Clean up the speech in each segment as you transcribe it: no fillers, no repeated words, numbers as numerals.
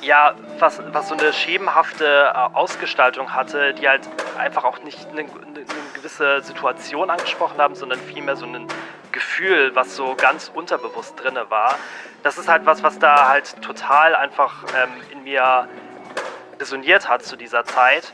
was so eine schemenhafte Ausgestaltung hatte, die halt einfach auch nicht eine gewisse Situation angesprochen haben, sondern vielmehr so ein Gefühl, was so ganz unterbewusst drinne war. Das ist halt was da halt total einfach in mir resoniert hat zu dieser Zeit.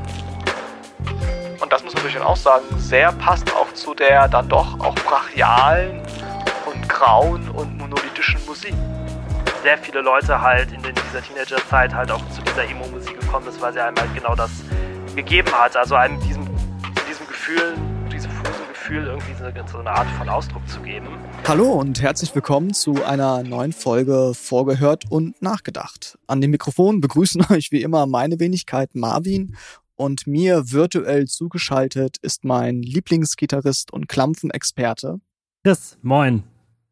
Und das muss man natürlich auch sagen, sehr passend auch zu der dann doch auch brachialen und grauen und monolithischen Musik. Sehr viele Leute halt in dieser Teenagerzeit halt auch zu dieser Emo-Musik gekommen ist, weil sie einem halt genau das gegeben hat. Also einem diesem Gefühl, diffusen Gefühl irgendwie so eine Art von Ausdruck zu geben. Hallo und herzlich willkommen zu einer neuen Folge Vorgehört und Nachgedacht. An dem Mikrofon begrüßen euch wie immer meine Wenigkeit Marvin und mir virtuell zugeschaltet ist mein Lieblingsgitarrist und Klampfenexperte Chris, moin.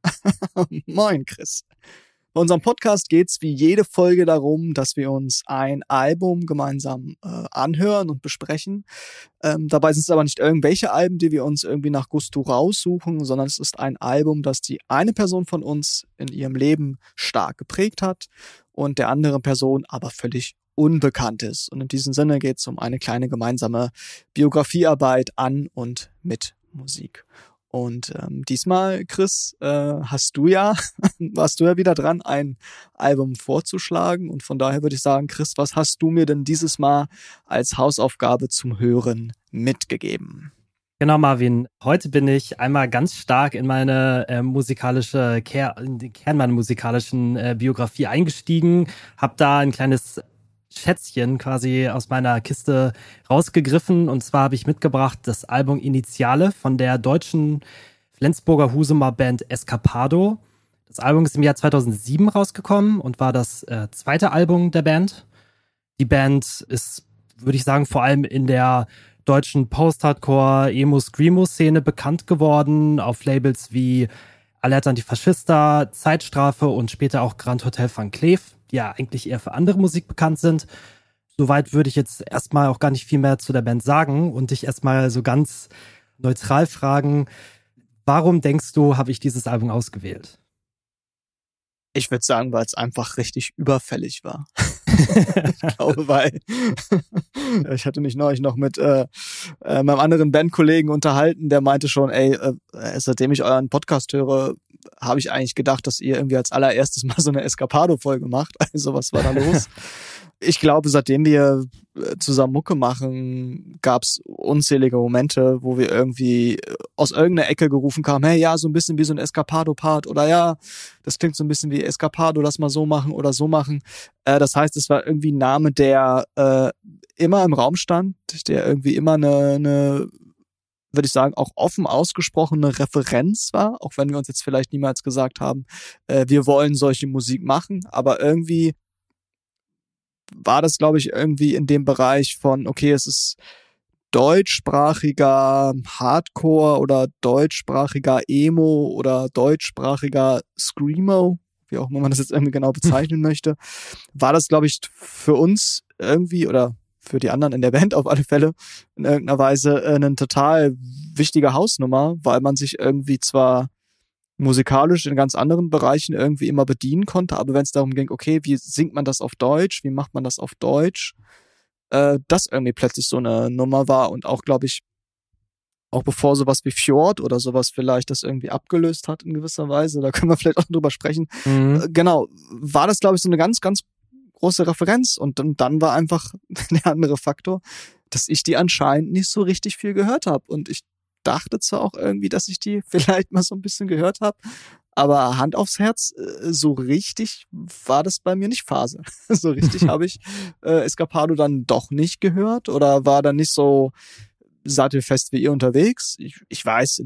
Moin Chris. Bei unserem Podcast geht's wie jede Folge darum, dass wir uns ein Album gemeinsam anhören und besprechen. Dabei sind es aber nicht irgendwelche Alben, die wir uns irgendwie nach Gusto raussuchen, sondern es ist ein Album, das die eine Person von uns in ihrem Leben stark geprägt hat und der anderen Person aber völlig unbekannt ist. Und in diesem Sinne geht's um eine kleine gemeinsame Biografiearbeit an und mit Musik. Und diesmal, Chris, warst du ja wieder dran, ein Album vorzuschlagen. Und von daher würde ich sagen, Chris, was hast du mir denn dieses Mal als Hausaufgabe zum Hören mitgegeben? Genau, Marvin. Heute bin ich einmal ganz stark in meine musikalische in den Kern meiner musikalischen Biografie eingestiegen, habe da ein kleines Schätzchen quasi aus meiner Kiste rausgegriffen, und zwar habe ich mitgebracht das Album Initiale von der deutschen Flensburger Husumer Band Escapado. Das Album ist im Jahr 2007 rausgekommen und war das zweite Album der Band. Die Band ist, würde ich sagen, vor allem in der deutschen Post-Hardcore, Emo-Screamo-Szene bekannt geworden, auf Labels wie Alert Antifaschista, Zeitstrafe und später auch Grand Hotel Van Cleef, die ja eigentlich eher für andere Musik bekannt sind. Soweit würde ich jetzt erstmal auch gar nicht viel mehr zu der Band sagen und dich erstmal so ganz neutral fragen, warum denkst du, habe ich dieses Album ausgewählt? Ich würde sagen, weil es einfach richtig überfällig war. Ich glaube, weil ich hatte mich neulich noch mit meinem anderen Bandkollegen unterhalten, der meinte schon, seitdem ich euren Podcast höre, habe ich eigentlich gedacht, dass ihr irgendwie als allererstes mal so eine Escapado-Folge macht. Also was war da los? Ich glaube, seitdem wir zusammen Mucke machen, gab's unzählige Momente, wo wir irgendwie aus irgendeiner Ecke gerufen kamen, hey, ja, so ein bisschen wie so ein Escapado-Part oder ja, das klingt so ein bisschen wie Escapado, lass mal so machen oder so machen. Das heißt, es war irgendwie ein Name, der immer im Raum stand, der irgendwie immer eine würde ich sagen, auch offen ausgesprochene Referenz war, auch wenn wir uns jetzt vielleicht niemals gesagt haben, wir wollen solche Musik machen, aber irgendwie war das, glaube ich, irgendwie in dem Bereich von, okay, es ist deutschsprachiger Hardcore oder deutschsprachiger Emo oder deutschsprachiger Screamo, wie auch immer man das jetzt irgendwie genau bezeichnen möchte, war das, glaube ich, für uns irgendwie oder für die anderen in der Band auf alle Fälle in irgendeiner Weise eine total wichtige Hausnummer, weil man sich irgendwie zwar musikalisch in ganz anderen Bereichen irgendwie immer bedienen konnte, aber wenn es darum ging, okay, wie singt man das auf Deutsch, wie macht man das auf Deutsch, das irgendwie plötzlich so eine Nummer war und auch, glaube ich, auch bevor sowas wie Fjord oder sowas vielleicht das irgendwie abgelöst hat in gewisser Weise, da können wir vielleicht auch drüber sprechen, genau, war das, glaube ich, so eine ganz, ganz große Referenz und dann war einfach der andere Faktor, dass ich die anscheinend nicht so richtig viel gehört habe und ich dachte zwar auch irgendwie, dass ich die vielleicht mal so ein bisschen gehört habe, aber Hand aufs Herz, so richtig war das bei mir nicht Phase. So richtig habe ich Escapado dann doch nicht gehört oder war dann nicht so sattelfest wie ihr unterwegs. Ich weiß,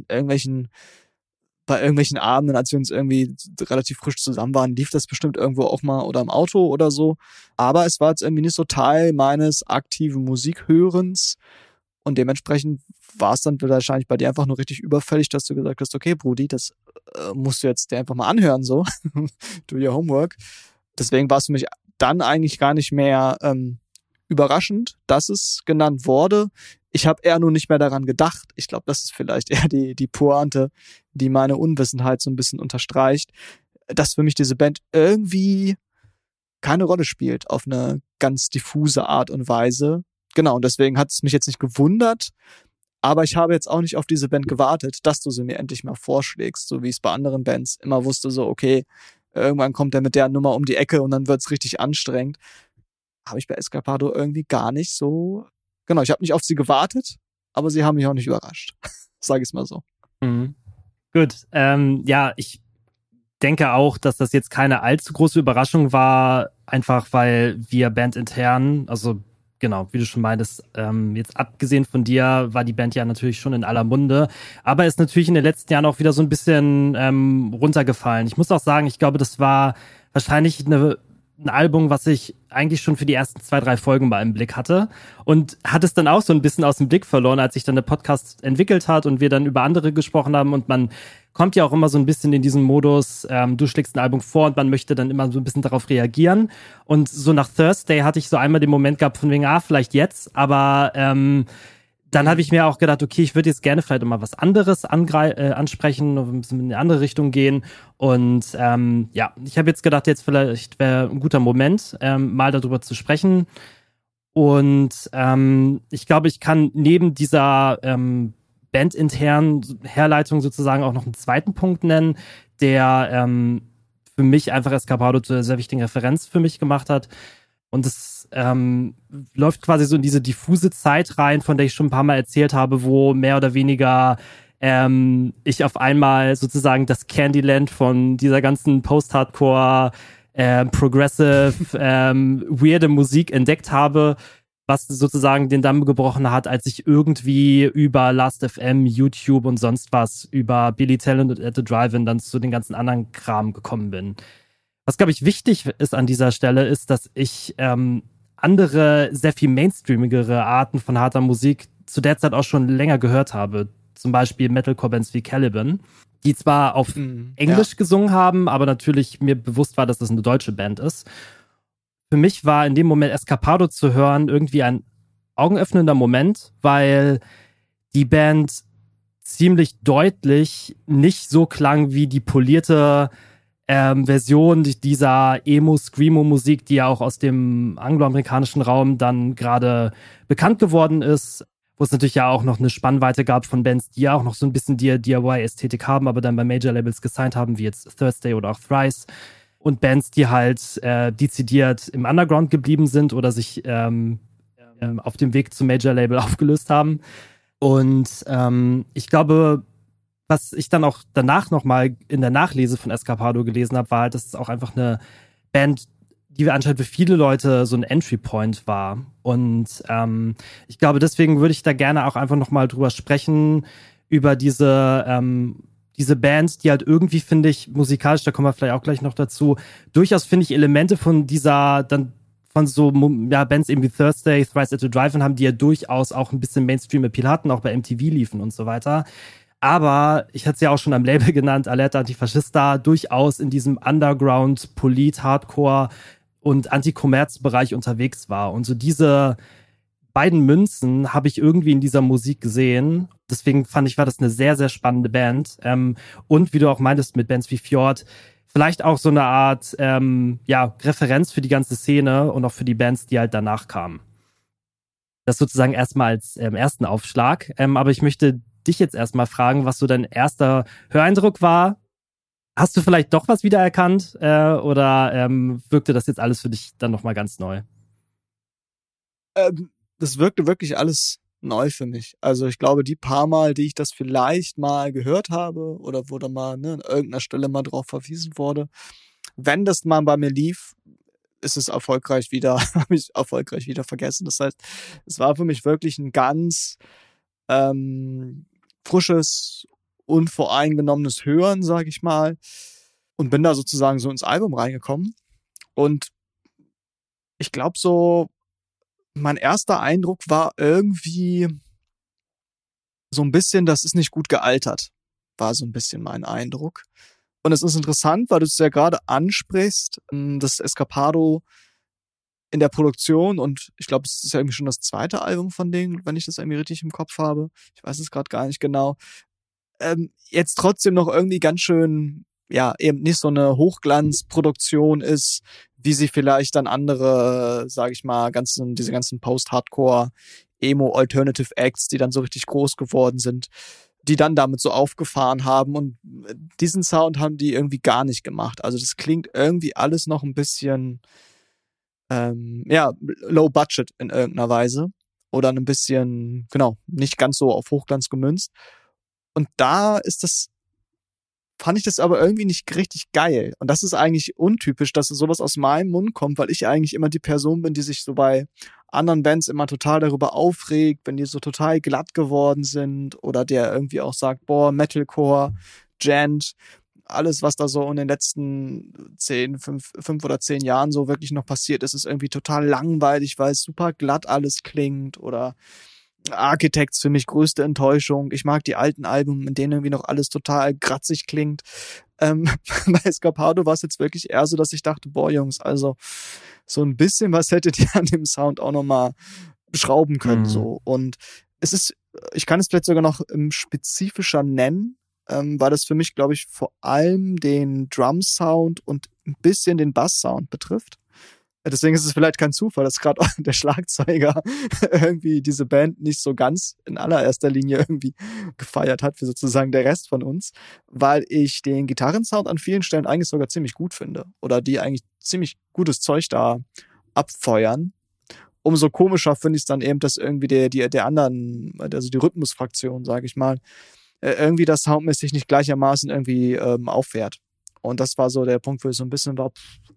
bei irgendwelchen Abenden, als wir uns irgendwie relativ frisch zusammen waren, lief das bestimmt irgendwo auch mal oder im Auto oder so. Aber es war jetzt irgendwie nicht so Teil meines aktiven Musikhörens. Und dementsprechend war es dann wahrscheinlich bei dir einfach nur richtig überfällig, dass du gesagt hast, okay, Brudi, das musst du jetzt dir einfach mal anhören, so. Do your homework. Deswegen war es für mich dann eigentlich gar nicht mehr überraschend, dass es genannt wurde. Ich habe eher nur nicht mehr daran gedacht. Ich glaube, das ist vielleicht eher die Pointe, die meine Unwissenheit so ein bisschen unterstreicht, dass für mich diese Band irgendwie keine Rolle spielt auf eine ganz diffuse Art und Weise. Genau, und deswegen hat es mich jetzt nicht gewundert, aber ich habe jetzt auch nicht auf diese Band gewartet, dass du sie mir endlich mal vorschlägst, so wie ich es bei anderen Bands immer wusste, so okay, irgendwann kommt er mit der Nummer um die Ecke und dann wird's richtig anstrengend. Habe ich bei Escapado irgendwie gar nicht so. Genau, ich habe nicht auf sie gewartet, aber sie haben mich auch nicht überrascht. Sage ich es mal so. Mhm. Gut, ja, ich denke auch, dass das jetzt keine allzu große Überraschung war, einfach weil wir bandintern, also genau, wie du schon meintest, jetzt abgesehen von dir war die Band ja natürlich schon in aller Munde, aber ist natürlich in den letzten Jahren auch wieder so ein bisschen runtergefallen. Ich muss auch sagen, ich glaube, das war wahrscheinlich ein Album, was ich eigentlich schon für die ersten 2, 3 Folgen mal im Blick hatte und hat es dann auch so ein bisschen aus dem Blick verloren, als sich dann der Podcast entwickelt hat und wir dann über andere gesprochen haben und man kommt ja auch immer so ein bisschen in diesen Modus, du schlägst ein Album vor und man möchte dann immer so ein bisschen darauf reagieren und so nach Thursday hatte ich so einmal den Moment gehabt von wegen, vielleicht jetzt, aber dann habe ich mir auch gedacht, okay, ich würde jetzt gerne vielleicht mal was anderes ansprechen, ein bisschen in eine andere Richtung gehen. Und ja, ich habe jetzt gedacht, jetzt vielleicht wäre ein guter Moment, mal darüber zu sprechen. Und ich glaube, ich kann neben dieser bandinternen Herleitung sozusagen auch noch einen zweiten Punkt nennen, der für mich einfach Escapado zu einer sehr wichtigen Referenz für mich gemacht hat. Und es läuft quasi so in diese diffuse Zeit rein, von der ich schon ein paar Mal erzählt habe, wo mehr oder weniger ich auf einmal sozusagen das Candyland von dieser ganzen Post-Hardcore, progressive, weirde Musik entdeckt habe, was sozusagen den Damm gebrochen hat, als ich irgendwie über Last.fm, YouTube und sonst was, über Billy Talent at the Drive-In dann zu den ganzen anderen Kram gekommen bin. Was, glaube ich, wichtig ist an dieser Stelle, ist, dass ich andere, sehr viel mainstreamigere Arten von harter Musik zu der Zeit auch schon länger gehört habe. Zum Beispiel Metalcore-Bands wie Caliban, die zwar auf Englisch gesungen haben, aber natürlich mir bewusst war, dass das eine deutsche Band ist. Für mich war in dem Moment Escapado zu hören irgendwie ein augenöffnender Moment, weil die Band ziemlich deutlich nicht so klang wie die polierte Version dieser Emo-Screamo-Musik, die ja auch aus dem angloamerikanischen Raum dann gerade bekannt geworden ist, wo es natürlich ja auch noch eine Spannweite gab von Bands, die ja auch noch so ein bisschen die DIY-Ästhetik haben, aber dann bei Major-Labels gesigned haben, wie jetzt Thursday oder auch Thrice. Und Bands, die halt dezidiert im Underground geblieben sind oder sich auf dem Weg zum Major-Label aufgelöst haben. Und ich glaube, was ich dann auch danach nochmal in der Nachlese von Escapado gelesen habe, war halt, dass es auch einfach eine Band, die anscheinend für viele Leute so ein Entry-Point war. Und ich glaube, deswegen würde ich da gerne auch einfach nochmal drüber sprechen, über diese Band, die halt irgendwie, finde ich, musikalisch, da kommen wir vielleicht auch gleich noch dazu, durchaus, finde ich, Elemente von dieser, dann von so Bands eben wie Thursday, Thrice at the Drive-In haben, die ja durchaus auch ein bisschen Mainstream-Appeal hatten, auch bei MTV liefen und so weiter. Aber ich hatte es ja auch schon am Label genannt, Alerta Antifaschista, durchaus in diesem Underground, Polit, Hardcore und Anti-Kommerz-Bereich unterwegs war. Und so diese beiden Münzen habe ich irgendwie in dieser Musik gesehen. Deswegen fand ich, war das eine sehr, sehr spannende Band. Und wie du auch meintest, mit Bands wie Fjord, vielleicht auch so eine Art Referenz für die ganze Szene und auch für die Bands, die halt danach kamen. Das sozusagen erstmal als ersten Aufschlag. Aber ich möchte dich jetzt erstmal fragen, was so dein erster Höreindruck war. Hast du vielleicht doch was wiedererkannt oder wirkte das jetzt alles für dich dann nochmal ganz neu? Das wirkte wirklich alles neu für mich. Also ich glaube, die paar Mal, die ich das vielleicht mal gehört habe oder wo da mal an irgendeiner Stelle mal drauf verwiesen wurde, wenn das mal bei mir lief, ist es erfolgreich wieder, habe ich erfolgreich wieder vergessen. Das heißt, es war für mich wirklich ein ganz frisches, unvoreingenommenes Hören, sag ich mal, und bin da sozusagen so ins Album reingekommen. Und ich glaube so, mein erster Eindruck war irgendwie so ein bisschen, das ist nicht gut gealtert, war so ein bisschen mein Eindruck. Und es ist interessant, weil du es ja gerade ansprichst, das Escapado in der Produktion, und ich glaube, es ist ja irgendwie schon das zweite Album von denen, wenn ich das irgendwie richtig im Kopf habe. Ich weiß es gerade gar nicht genau. Jetzt trotzdem noch irgendwie ganz schön, ja, eben nicht so eine Hochglanzproduktion ist, wie sie vielleicht dann andere, sage ich mal, diese ganzen Post-Hardcore, Emo, Alternative Acts, die dann so richtig groß geworden sind, die dann damit so aufgefahren haben, und diesen Sound haben die irgendwie gar nicht gemacht. Also das klingt irgendwie alles noch ein bisschen low budget in irgendeiner Weise oder ein bisschen, genau, nicht ganz so auf Hochglanz gemünzt. Und fand ich das aber irgendwie nicht richtig geil. Und das ist eigentlich untypisch, dass sowas aus meinem Mund kommt, weil ich eigentlich immer die Person bin, die sich so bei anderen Bands immer total darüber aufregt, wenn die so total glatt geworden sind, oder der irgendwie auch sagt, boah, Metalcore, Gent, alles, was da so in den letzten 5 oder 10 Jahren so wirklich noch passiert ist, ist irgendwie total langweilig, weil es super glatt alles klingt, oder Architects für mich größte Enttäuschung. Ich mag die alten Alben, in denen irgendwie noch alles total kratzig klingt. Bei Escapado war es jetzt wirklich eher so, dass ich dachte, boah Jungs, also so ein bisschen was hättet ihr an dem Sound auch nochmal schrauben können. So. Und ich kann es vielleicht sogar noch spezifischer nennen, weil das für mich, glaube ich, vor allem den Drum-Sound und ein bisschen den Bass-Sound betrifft. Deswegen ist es vielleicht kein Zufall, dass gerade der Schlagzeuger irgendwie diese Band nicht so ganz in allererster Linie irgendwie gefeiert hat, wie sozusagen der Rest von uns, weil ich den Gitarrensound an vielen Stellen eigentlich sogar ziemlich gut finde, oder die eigentlich ziemlich gutes Zeug da abfeuern. Umso komischer finde ich es dann eben, dass irgendwie der anderen, also die Rhythmusfraktion, sage ich mal, irgendwie das soundmäßig nicht gleichermaßen irgendwie auffährt. Und das war so der Punkt, wo ich so ein bisschen war,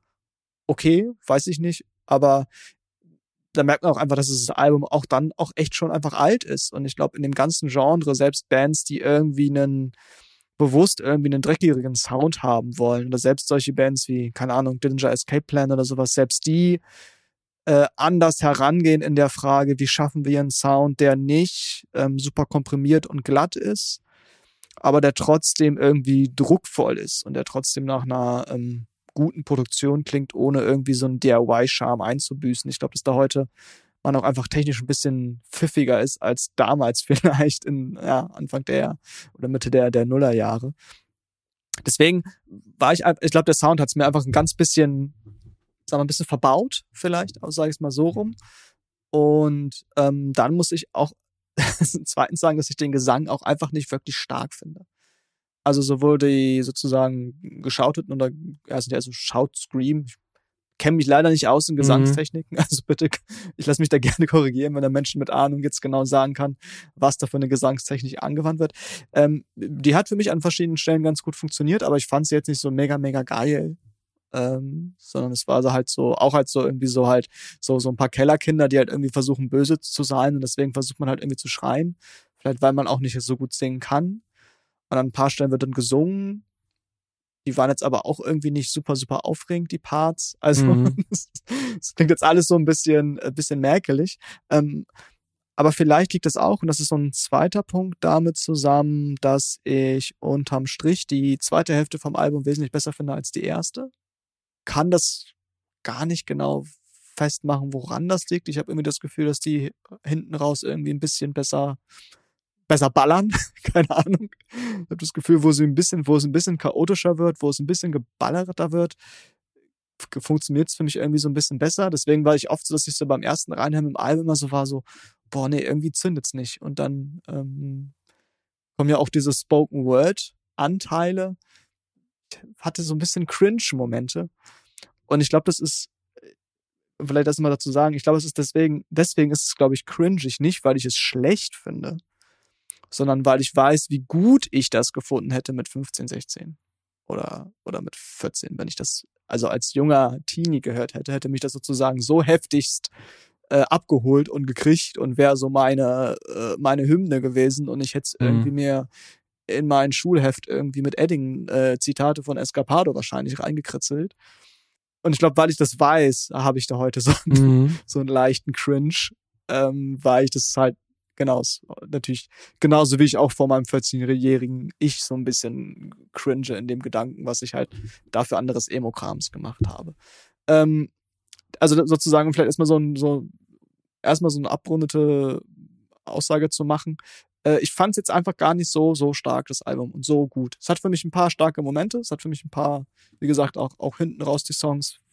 okay, weiß ich nicht, aber da merkt man auch einfach, dass das Album auch dann auch echt schon einfach alt ist. Und ich glaube, in dem ganzen Genre, selbst Bands, die irgendwie bewusst irgendwie einen dreckigeren Sound haben wollen, oder selbst solche Bands wie, keine Ahnung, Dillinger Escape Plan oder sowas, selbst die anders herangehen in der Frage, wie schaffen wir einen Sound, der nicht super komprimiert und glatt ist, aber der trotzdem irgendwie druckvoll ist und der trotzdem nach einer guten Produktion klingt, ohne irgendwie so einen DIY-Charme einzubüßen. Ich glaube, dass da heute man auch einfach technisch ein bisschen pfiffiger ist als damals vielleicht Anfang oder Mitte der Nullerjahre. Deswegen ich glaube, der Sound hat es mir einfach ein ganz bisschen, sagen wir, ein bisschen verbaut, vielleicht, sage ich es mal so rum. Und dann muss ich auch zweitens sagen, dass ich den Gesang auch einfach nicht wirklich stark finde. Also sowohl die sozusagen geschauteten oder sind ja so Shout, Scream. Ich kenne mich leider nicht aus in Gesangstechniken. Also bitte, ich lasse mich da gerne korrigieren, wenn der Mensch mit Ahnung jetzt genau sagen kann, was da für eine Gesangstechnik angewandt wird. Die hat für mich an verschiedenen Stellen ganz gut funktioniert, aber ich fand sie jetzt nicht so mega, mega geil. Sondern es war auch irgendwie so ein paar Kellerkinder, die halt irgendwie versuchen, böse zu sein, und deswegen versucht man halt irgendwie zu schreien. Vielleicht, weil man auch nicht so gut singen kann. Und an ein paar Stellen wird dann gesungen. Die waren jetzt aber auch irgendwie nicht super, super aufregend, die Parts. Also, das klingt jetzt alles so ein bisschen merkelig. Aber vielleicht liegt das auch, und das ist so ein zweiter Punkt, damit zusammen, dass ich unterm Strich die zweite Hälfte vom Album wesentlich besser finde als die erste. Kann das gar nicht genau festmachen, woran das liegt. Ich habe irgendwie das Gefühl, dass die hinten raus irgendwie ein bisschen besser ballern, keine Ahnung. Ich habe das Gefühl, wo es ein bisschen chaotischer wird, wo es ein bisschen geballerter wird, funktioniert es für mich irgendwie so ein bisschen besser. Deswegen war ich oft so, dass ich so beim ersten Reinhören im Album immer so war, so, boah, nee, irgendwie zündet's nicht. Und dann kommen ja auch diese Spoken-Word-Anteile. Ich hatte so ein bisschen Cringe-Momente. Und ich glaube, das ist, vielleicht das mal dazu sagen, ich glaube, es ist deswegen ist es, glaube ich, cringig, nicht weil ich es schlecht finde, sondern weil ich weiß, wie gut ich das gefunden hätte mit 15, 16 oder mit 14, wenn ich das also als junger Teenie gehört hätte mich das sozusagen so heftigst abgeholt und gekriegt und wäre so meine Hymne gewesen, und ich hätte es irgendwie mir in mein Schulheft irgendwie mit Edding Zitate von Escapado wahrscheinlich reingekritzelt. Und ich glaube, weil ich das weiß, habe ich da heute so einen leichten Cringe, weil ich das halt natürlich genauso wie ich auch vor meinem 14-jährigen Ich so ein bisschen cringe in dem Gedanken, was ich halt dafür anderes Emo-Krams gemacht habe. Also sozusagen vielleicht erstmal so eine abrundete Aussage zu machen. Ich fand es jetzt einfach gar nicht so stark, das Album, und so gut. Es hat für mich ein paar starke Momente, es hat für mich ein paar, wie gesagt, auch hinten raus die Songs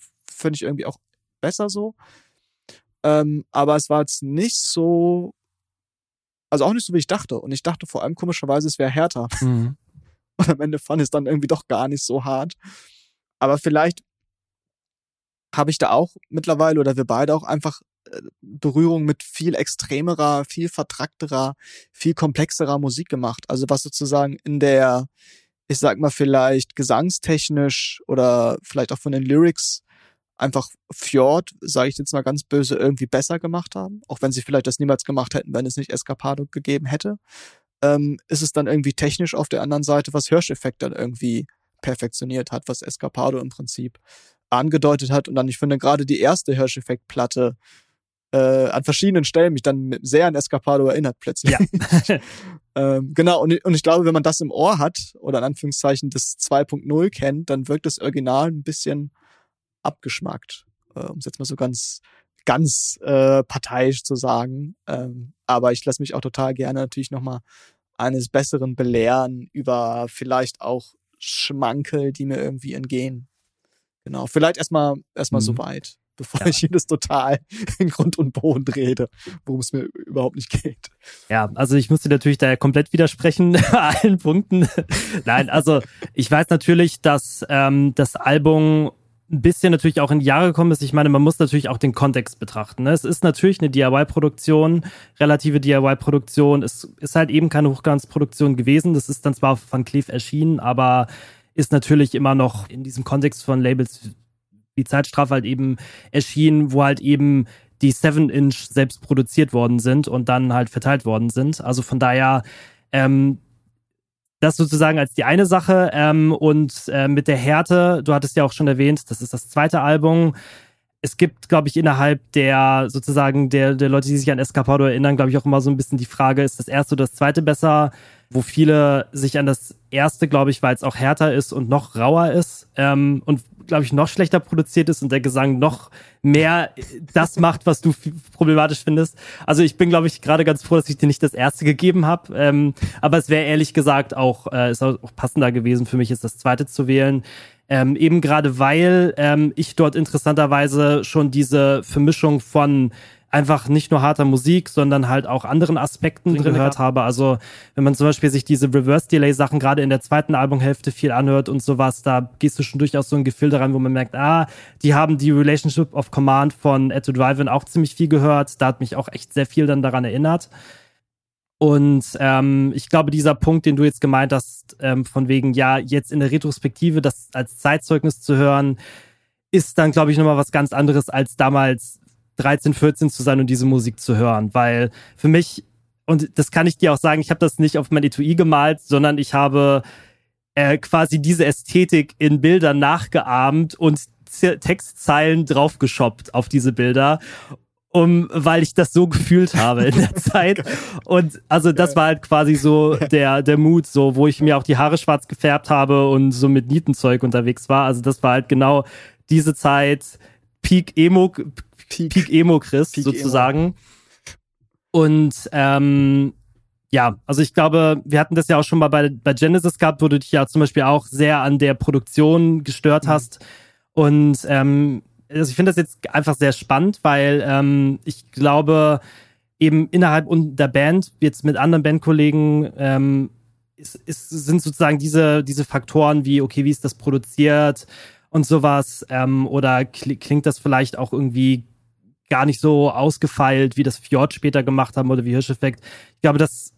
finde ich irgendwie auch besser so. Aber es war jetzt nicht so, also auch nicht so, wie ich dachte. Und ich dachte vor allem komischerweise, es wäre härter. Mhm. Und am Ende fand ich es dann irgendwie doch gar nicht so hart. Aber vielleicht habe ich da auch mittlerweile oder wir beide auch einfach Berührung mit viel extremerer, viel vertrackterer, viel komplexerer Musik gemacht. Also was sozusagen in der, ich sag mal vielleicht gesangstechnisch oder vielleicht auch von den Lyrics einfach Fjord, sage ich jetzt mal ganz böse, irgendwie besser gemacht haben. Auch wenn sie vielleicht das niemals gemacht hätten, wenn es nicht Escapado gegeben hätte. Ist es dann irgendwie technisch auf der anderen Seite, was Hirscheffekt dann irgendwie perfektioniert hat, was Escapado im Prinzip angedeutet hat. Und dann, ich finde, gerade die erste Hirscheffekt-Platte an verschiedenen Stellen mich dann sehr an Escapado erinnert plötzlich. Ja. Genau, und ich glaube, wenn man das im Ohr hat, oder in Anführungszeichen das 2.0 kennt, dann wirkt das Original ein bisschen abgeschmackt, um es jetzt mal so ganz parteiisch zu sagen. Aber ich lasse mich auch total gerne natürlich nochmal eines Besseren belehren über vielleicht auch Schmankel, die mir irgendwie entgehen. Genau, vielleicht erstmal so weit, bevor ich jedes total in Grund und Boden rede, worum es mir überhaupt nicht geht. Ja, also ich musste natürlich da komplett widersprechen bei allen Punkten. Nein, also ich weiß natürlich, dass das Album ein bisschen natürlich auch in die Jahre gekommen ist. Ich meine, man muss natürlich auch den Kontext betrachten. Ne? Es ist natürlich eine DIY-Produktion, relative DIY-Produktion. Es ist halt eben keine Hochglanzproduktion gewesen. Das ist dann zwar von Clef erschienen, aber ist natürlich immer noch in diesem Kontext von Labels wie Zeitstrafe halt eben erschienen, wo halt eben die 7-Inch selbst produziert worden sind und dann halt verteilt worden sind. Also von daher das sozusagen als die eine Sache und mit der Härte, du hattest ja auch schon erwähnt, das ist das zweite Album. Es gibt, glaube ich, innerhalb der sozusagen der Leute, die sich an Escapado erinnern, glaube ich auch immer so ein bisschen die Frage, ist das erste oder das zweite besser? Wo viele sich an das erste, glaube ich, weil es auch härter ist und noch rauer ist und, glaube ich, noch schlechter produziert ist und der Gesang noch mehr das macht, was du problematisch findest. Also ich bin, glaube ich, gerade ganz froh, dass ich dir nicht das erste gegeben habe. Aber es wäre ehrlich gesagt auch, ist auch passender gewesen für mich, ist das zweite zu wählen. Eben gerade weil ich dort interessanterweise schon diese Vermischung von einfach nicht nur harter Musik, sondern halt auch anderen Aspekten drin gehört habe. Also wenn man zum Beispiel sich diese Reverse-Delay-Sachen gerade in der zweiten Albumhälfte viel anhört und sowas, da gehst du schon durchaus so ein Gefilde rein, wo man merkt, die haben die Relationship of Command von Ed to Drive-In auch ziemlich viel gehört. Da hat mich auch echt sehr viel dann daran erinnert. Und ich glaube, dieser Punkt, den du jetzt gemeint hast, von wegen, ja, jetzt in der Retrospektive das als Zeitzeugnis zu hören, ist dann, glaube ich, nochmal was ganz anderes, als damals 13, 14 zu sein und diese Musik zu hören. Weil für mich, und das kann ich dir auch sagen, ich habe das nicht auf mein Etui gemalt, sondern ich habe quasi diese Ästhetik in Bildern nachgeahmt und Textzeilen draufgeschoppt auf diese Bilder. Weil ich das so gefühlt habe in der Zeit. Und also das war halt quasi so der Mood, so wo ich mir auch die Haare schwarz gefärbt habe und so mit Nietenzeug unterwegs war. Also das war halt genau diese Zeit, Peak Emo Chris sozusagen. Und ja, also ich glaube, wir hatten das ja auch schon mal bei Genesis gehabt, wo du dich ja zum Beispiel auch sehr an der Produktion gestört hast. Und also ich finde das jetzt einfach sehr spannend, weil ich glaube, eben innerhalb der Band, jetzt mit anderen Bandkollegen, sind sozusagen diese Faktoren wie, okay, wie ist das produziert und sowas, oder klingt das vielleicht auch irgendwie gar nicht so ausgefeilt, wie das Fjord später gemacht haben oder wie Hirscheffekt. Ich glaube, das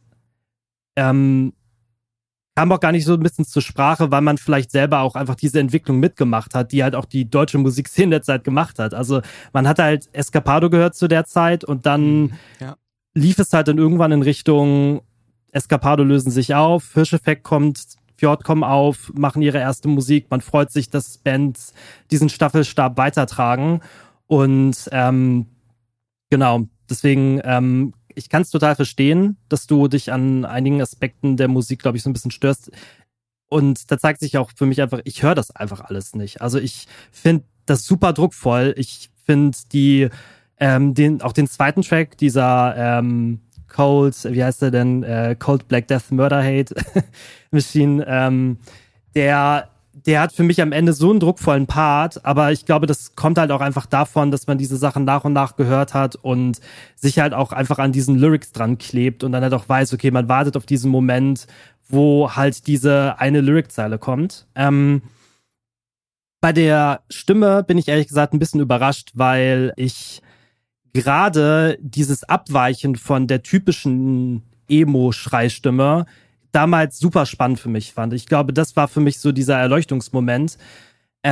kam auch gar nicht so ein bisschen zur Sprache, weil man vielleicht selber auch einfach diese Entwicklung mitgemacht hat, die halt auch die deutsche Musikszene der Zeit gemacht hat. Also man hat halt Escapado gehört zu der Zeit und dann lief es halt dann irgendwann in Richtung Escapado lösen sich auf, Hirscheffekt kommt, Fjord kommen auf, machen ihre erste Musik. Man freut sich, dass Bands diesen Staffelstab weitertragen und genau, deswegen ich kann es total verstehen, dass du dich an einigen Aspekten der Musik, glaube ich, so ein bisschen störst. Und da zeigt sich auch für mich einfach, ich höre das einfach alles nicht. Also ich finde das super druckvoll. Ich finde auch den zweiten Track, dieser Cold, wie heißt der denn? Cold Black Death Murder Hate Machine, der der hat für mich am Ende so einen druckvollen Part, aber ich glaube, das kommt halt auch einfach davon, dass man diese Sachen nach und nach gehört hat und sich halt auch einfach an diesen Lyrics dran klebt und dann halt auch weiß, okay, man wartet auf diesen Moment, wo halt diese eine Lyriczeile kommt. Bei der Stimme bin ich ehrlich gesagt ein bisschen überrascht, weil ich gerade dieses Abweichen von der typischen Emo-Schreistimme damals super spannend für mich fand. Ich glaube, das war für mich so dieser Erleuchtungsmoment. Ich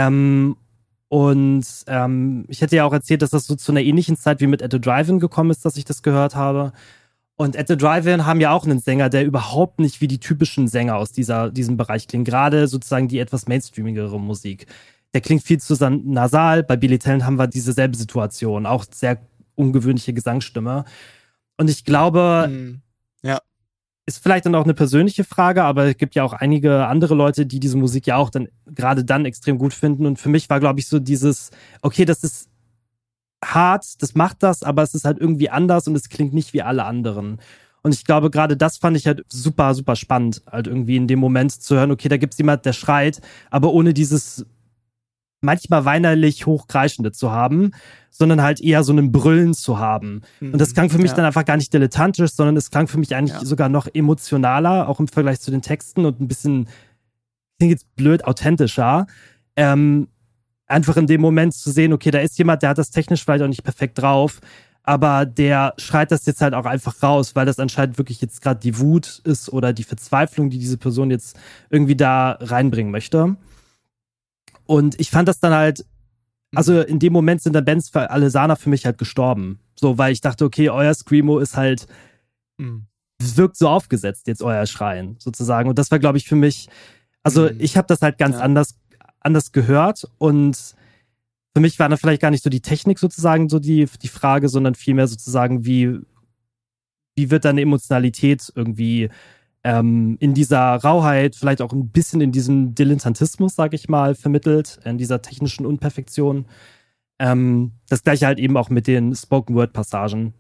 hätte ja auch erzählt, dass das so zu einer ähnlichen Zeit wie mit At the Drive-In gekommen ist, dass ich das gehört habe. Und At the Drive-In haben ja auch einen Sänger, der überhaupt nicht wie die typischen Sänger aus diesem Bereich klingt. Gerade sozusagen die etwas mainstreamigere Musik. Der klingt viel zu nasal. Bei Billy Talent haben wir dieselbe Situation. Auch sehr ungewöhnliche Gesangsstimme. Und ich glaube, ist vielleicht dann auch eine persönliche Frage, aber es gibt ja auch einige andere Leute, die diese Musik ja auch dann gerade dann extrem gut finden. Und für mich war, glaube ich, so dieses, okay, das ist hart, das macht das, aber es ist halt irgendwie anders und es klingt nicht wie alle anderen. Und ich glaube, gerade das fand ich halt super, super spannend, halt irgendwie in dem Moment zu hören, okay, da gibt's jemand, der schreit, aber ohne dieses manchmal weinerlich hochkreischende zu haben, sondern halt eher so einen Brüllen zu haben. Und das klang für mich dann einfach gar nicht dilettantisch, sondern es klang für mich eigentlich sogar noch emotionaler, auch im Vergleich zu den Texten und ein bisschen, klingt jetzt blöd, authentischer. Einfach in dem Moment zu sehen, okay, da ist jemand, der hat das technisch vielleicht auch nicht perfekt drauf, aber der schreit das jetzt halt auch einfach raus, weil das anscheinend wirklich jetzt gerade die Wut ist oder die Verzweiflung, die diese Person jetzt irgendwie da reinbringen möchte. Und ich fand das dann halt, also in dem Moment sind dann Bands für Alesana für mich halt gestorben. So, weil ich dachte, okay, euer Screamo ist halt, es wirkt so aufgesetzt, jetzt euer Schreien, sozusagen. Und das war, glaube ich, für mich, also ich habe das halt ganz anders gehört und für mich war dann vielleicht gar nicht so die Technik sozusagen so die Frage, sondern vielmehr sozusagen, wie wird deine Emotionalität irgendwie in dieser Rauheit, vielleicht auch ein bisschen in diesem Dilettantismus, sag ich mal, vermittelt, in dieser technischen Unperfektion. Das gleiche halt eben auch mit den Spoken-Word-Passagen.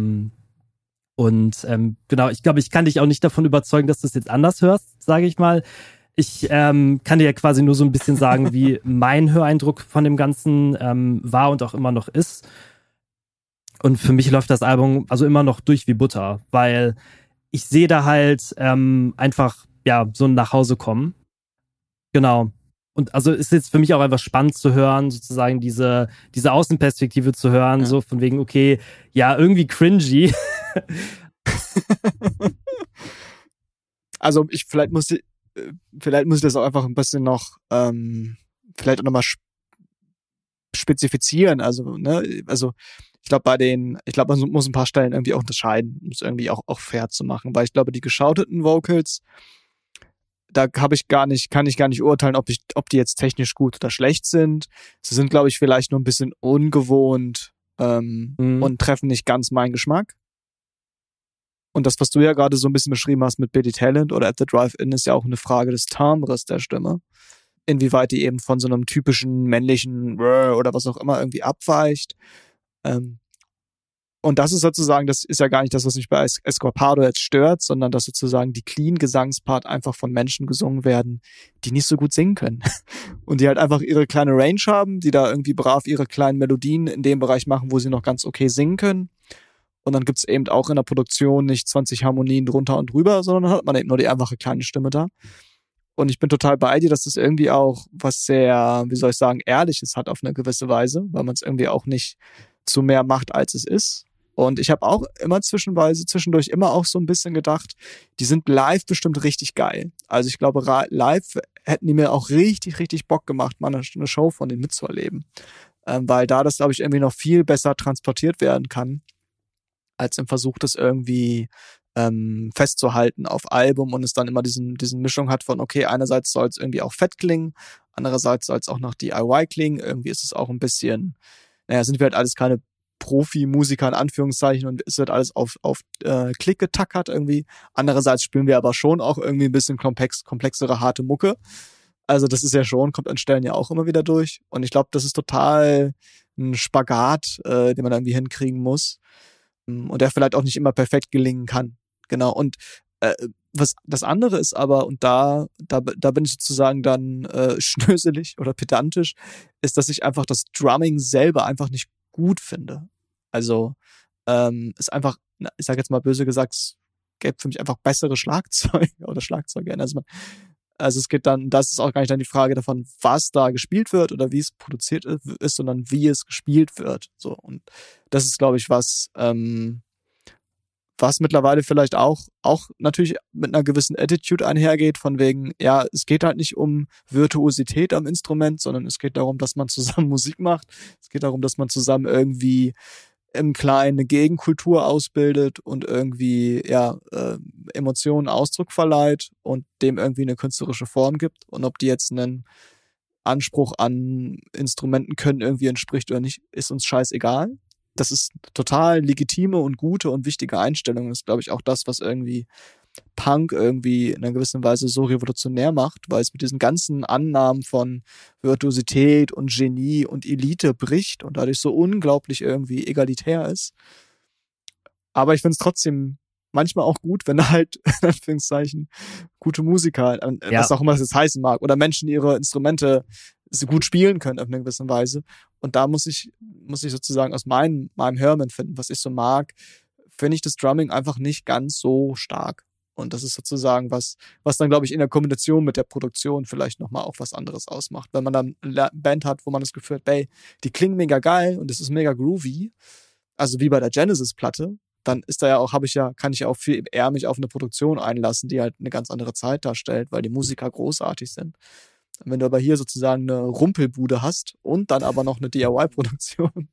Genau, ich glaube, ich kann dich auch nicht davon überzeugen, dass du es jetzt anders hörst, sage ich mal. Ich kann dir ja quasi nur so ein bisschen sagen, wie mein Höreindruck von dem Ganzen war und auch immer noch ist. Und für mich läuft das Album also immer noch durch wie Butter, weil ich sehe da halt einfach, ja, so ein Nachhausekommen. Genau. Und also ist jetzt für mich auch einfach spannend zu hören, sozusagen diese Außenperspektive zu hören, so von wegen, okay, ja, irgendwie cringy. Also vielleicht muss ich das auch einfach ein bisschen noch, vielleicht auch nochmal spezifizieren. Also, ne, also ich glaube, man muss ein paar Stellen irgendwie auch unterscheiden, um es irgendwie auch fair zu machen, weil ich glaube, die geschauteten Vocals, da kann ich gar nicht urteilen, ob die jetzt technisch gut oder schlecht sind. Sie sind, glaube ich, vielleicht nur ein bisschen ungewohnt und treffen nicht ganz meinen Geschmack. Und das, was du ja gerade so ein bisschen beschrieben hast mit Billy Talent oder At the Drive-In, ist ja auch eine Frage des Timbres der Stimme. Inwieweit die eben von so einem typischen männlichen oder was auch immer irgendwie abweicht. Und das ist sozusagen, das ist ja gar nicht das, was mich bei Escorpado jetzt stört, sondern dass sozusagen die Clean-Gesangspart einfach von Menschen gesungen werden, die nicht so gut singen können. Und die halt einfach ihre kleine Range haben, die da irgendwie brav ihre kleinen Melodien in dem Bereich machen, wo sie noch ganz okay singen können. Und dann gibt's eben auch in der Produktion nicht 20 Harmonien drunter und drüber, sondern dann hat man eben nur die einfache kleine Stimme da. Und ich bin total bei dir, dass das irgendwie auch was sehr, wie soll ich sagen, Ehrliches hat auf eine gewisse Weise, weil man es irgendwie auch nicht zu mehr macht, als es ist. Und ich habe auch immer zwischendurch immer auch so ein bisschen gedacht, die sind live bestimmt richtig geil. Also ich glaube, live hätten die mir auch richtig, richtig Bock gemacht, mal eine Show von denen mitzuerleben. Weil da das, glaube ich, irgendwie noch viel besser transportiert werden kann, als im Versuch, das irgendwie festzuhalten auf Album und es dann immer diesen Mischung hat von, okay, einerseits soll es irgendwie auch fett klingen, andererseits soll es auch nach DIY klingen, irgendwie ist es auch ein bisschen, sind wir halt alles keine Profi-Musiker in Anführungszeichen und es wird alles auf Klick getackert irgendwie. Andererseits spielen wir aber schon auch irgendwie ein bisschen komplexere, harte Mucke. Also das ist ja schon, kommt an Stellen ja auch immer wieder durch. Und ich glaube, das ist total ein Spagat, den man irgendwie hinkriegen muss. Und der vielleicht auch nicht immer perfekt gelingen kann. Genau. Und Was das andere ist aber, und da bin ich sozusagen dann schnöselig oder pedantisch, ist, dass ich einfach das Drumming selber einfach nicht gut finde. Also ist einfach, ich sage jetzt mal böse gesagt, es gäbe für mich einfach bessere Schlagzeuge oder Schlagzeuge. Also es geht dann, das ist auch gar nicht dann die Frage davon, was da gespielt wird oder wie es produziert ist, sondern wie es gespielt wird. So, und das ist, glaube ich, was mittlerweile vielleicht auch natürlich mit einer gewissen Attitude einhergeht, von wegen, ja, es geht halt nicht um Virtuosität am Instrument, sondern es geht darum, dass man zusammen Musik macht. Es geht darum, dass man zusammen irgendwie im Kleinen eine Gegenkultur ausbildet und irgendwie, ja, Emotionen Ausdruck verleiht und dem irgendwie eine künstlerische Form gibt. Und ob die jetzt einen Anspruch an Instrumenten können irgendwie entspricht oder nicht, ist uns scheißegal. Das ist total legitime und gute und wichtige Einstellung. Das ist, glaube ich, auch das, was irgendwie Punk irgendwie in einer gewissen Weise so revolutionär macht, weil es mit diesen ganzen Annahmen von Virtuosität und Genie und Elite bricht und dadurch so unglaublich irgendwie egalitär ist. Aber ich finde es trotzdem manchmal auch gut, wenn halt, in Anführungszeichen, gute Musiker, was auch immer das jetzt heißen mag, oder Menschen ihre Instrumente so gut spielen können auf eine gewisse Weise. Und da muss ich sozusagen aus meinem Hörempfinden, was ich so mag, finde ich das Drumming einfach nicht ganz so stark. Und das ist sozusagen was dann, glaube ich, in der Kombination mit der Produktion vielleicht nochmal auch was anderes ausmacht. Wenn man dann eine Band hat, wo man das Gefühl hat, ey, die klingen mega geil und es ist mega groovy, also wie bei der Genesis-Platte, dann ist da ja auch, kann ich ja auch viel eher mich auf eine Produktion einlassen, die halt eine ganz andere Zeit darstellt, weil die Musiker großartig sind. Wenn du aber hier sozusagen eine Rumpelbude hast und dann aber noch eine DIY-Produktion,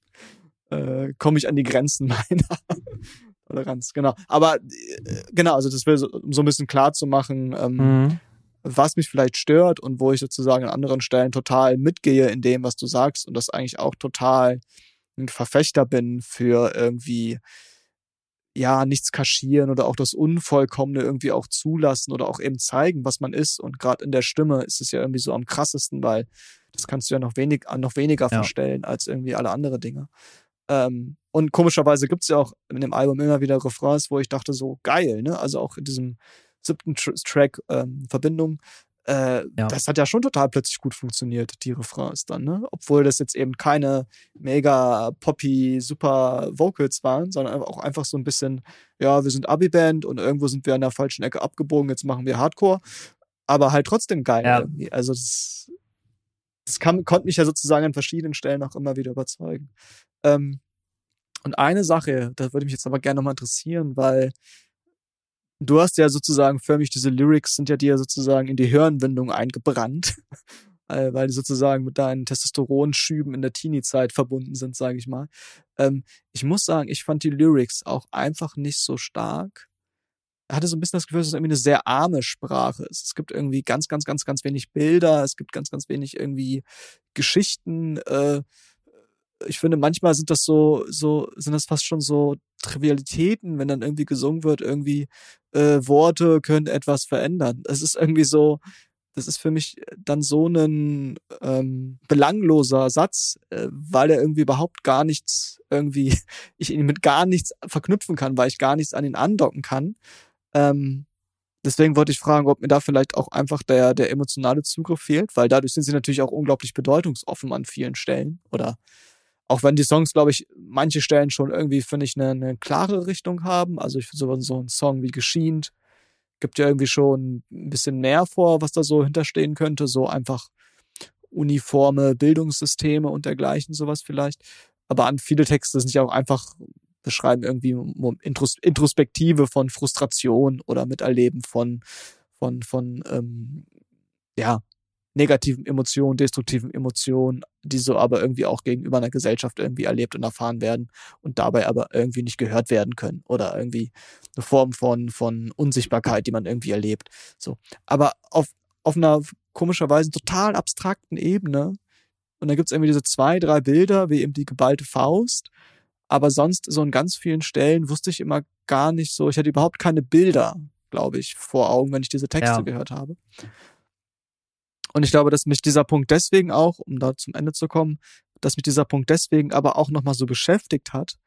komme ich an die Grenzen meiner Toleranz. Genau. Aber genau, also das will um so ein bisschen klar zu machen, was mich vielleicht stört und wo ich sozusagen an anderen Stellen total mitgehe in dem, was du sagst und das eigentlich auch total ein Verfechter bin für irgendwie ja, nichts kaschieren oder auch das Unvollkommene irgendwie auch zulassen oder auch eben zeigen, was man ist. Und gerade in der Stimme ist es ja irgendwie so am krassesten, weil das kannst du ja noch weniger verstellen als irgendwie alle andere Dinge. Und komischerweise gibt's ja auch in dem Album immer wieder Refrains, wo ich dachte so, geil, ne? Also auch in diesem 7. Track Verbindung, das hat ja schon total plötzlich gut funktioniert, die Refrains dann, ne? Obwohl das jetzt eben keine mega poppy, super Vocals waren, sondern auch einfach so ein bisschen, ja, wir sind Abi-Band und irgendwo sind wir an der falschen Ecke abgebogen, jetzt machen wir Hardcore, aber halt trotzdem geil irgendwie. Also das konnte mich ja sozusagen an verschiedenen Stellen auch immer wieder überzeugen. Und eine Sache, das würde mich jetzt aber gerne nochmal interessieren, weil du hast ja sozusagen förmlich diese Lyrics sind ja dir sozusagen in die Hirnwindung eingebrannt, weil die sozusagen mit deinen Testosteronschüben in der Teenie-Zeit verbunden sind, sage ich mal. Ich muss sagen, ich fand die Lyrics auch einfach nicht so stark. Ich hatte so ein bisschen das Gefühl, dass es irgendwie eine sehr arme Sprache ist. Es gibt irgendwie ganz, ganz, ganz, ganz wenig Bilder, es gibt ganz, ganz wenig irgendwie Geschichten. Ich finde, manchmal sind das sind das fast schon so Trivialitäten, wenn dann irgendwie gesungen wird, irgendwie Worte können etwas verändern. Es ist irgendwie so, das ist für mich dann so ein belangloser Satz, weil er irgendwie überhaupt gar nichts ich ihn mit gar nichts verknüpfen kann, weil ich gar nichts an ihn andocken kann. Deswegen wollte ich fragen, ob mir da vielleicht auch einfach der emotionale Zugriff fehlt, weil dadurch sind sie natürlich auch unglaublich bedeutungsoffen an vielen Stellen. Oder auch wenn die Songs, glaube ich, manche Stellen schon irgendwie, finde ich, eine klare Richtung haben. Also ich finde so ein Song wie Geschieht gibt ja irgendwie schon ein bisschen mehr vor, was da so hinterstehen könnte. So einfach uniforme Bildungssysteme und dergleichen, sowas vielleicht. Aber an viele Texte sind ja auch einfach, beschreiben irgendwie Introspektive von Frustration oder Miterleben von negativen Emotionen, destruktiven Emotionen, die so aber irgendwie auch gegenüber einer Gesellschaft irgendwie erlebt und erfahren werden und dabei aber irgendwie nicht gehört werden können oder irgendwie eine Form von Unsichtbarkeit, die man irgendwie erlebt. So. Aber auf einer komischerweise total abstrakten Ebene und da gibt's irgendwie diese 2, 3 Bilder, wie eben die geballte Faust, aber sonst so an ganz vielen Stellen wusste ich immer gar nicht so, ich hatte überhaupt keine Bilder, glaube ich, vor Augen, wenn ich diese Texte gehört habe. Und ich glaube, dass mich dieser Punkt deswegen auch, um da zum Ende zu kommen, dass mich dieser Punkt deswegen aber auch nochmal so beschäftigt hat,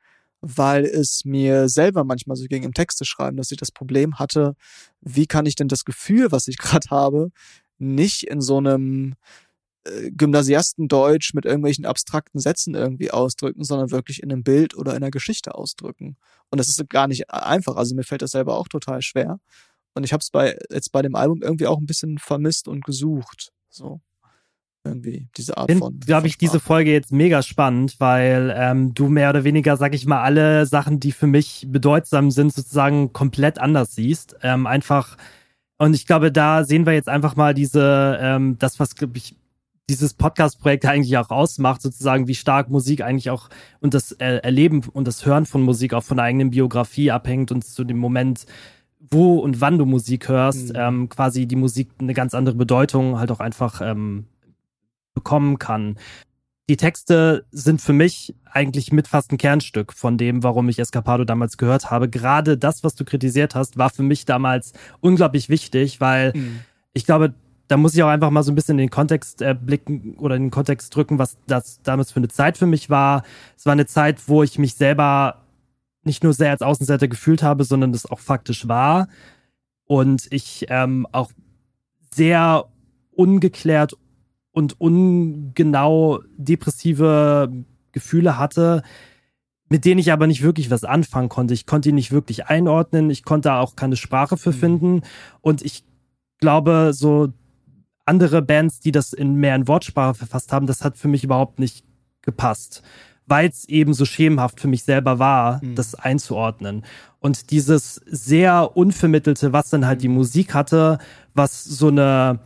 weil es mir selber manchmal so ging im Texte schreiben, dass ich das Problem hatte, wie kann ich denn das Gefühl, was ich gerade habe, nicht in so einem Gymnasiastendeutsch mit irgendwelchen abstrakten Sätzen irgendwie ausdrücken, sondern wirklich in einem Bild oder in einer Geschichte ausdrücken. Und das ist gar nicht einfach. Also mir fällt das selber auch total schwer. Und ich habe es jetzt bei dem Album irgendwie auch ein bisschen vermisst und gesucht. So irgendwie diese Art von. Glaube ich, diese Folge jetzt mega spannend, weil du mehr oder weniger, sag ich mal, alle Sachen, die für mich bedeutsam sind, sozusagen komplett anders siehst. Einfach, und ich glaube, da sehen wir jetzt einfach mal das, was, glaube ich, dieses Podcast-Projekt eigentlich auch ausmacht, sozusagen, wie stark Musik eigentlich auch und das Erleben und das Hören von Musik auch von der eigenen Biografie abhängt und zu dem Moment, wo und wann du Musik hörst, quasi die Musik eine ganz andere Bedeutung halt auch einfach bekommen kann. Die Texte sind für mich eigentlich mit fast ein Kernstück von dem, warum ich Escapado damals gehört habe. Gerade das, was du kritisiert hast, war für mich damals unglaublich wichtig, weil ich glaube, da muss ich auch einfach mal so ein bisschen in den Kontext blicken oder in den Kontext drücken, was das damals für eine Zeit für mich war. Es war eine Zeit, wo ich mich selber nicht nur sehr als Außenseiter gefühlt habe, sondern das auch faktisch war. Und ich auch sehr ungeklärt und ungenau depressive Gefühle hatte, mit denen ich aber nicht wirklich was anfangen konnte. Ich konnte ihn nicht wirklich einordnen. Ich konnte auch keine Sprache für finden. Und ich glaube, so andere Bands, die das mehr in Wortsprache verfasst haben, das hat für mich überhaupt nicht gepasst, weil es eben so schemenhaft für mich selber war, das einzuordnen. Und dieses sehr Unvermittelte, was dann halt die Musik hatte, was so eine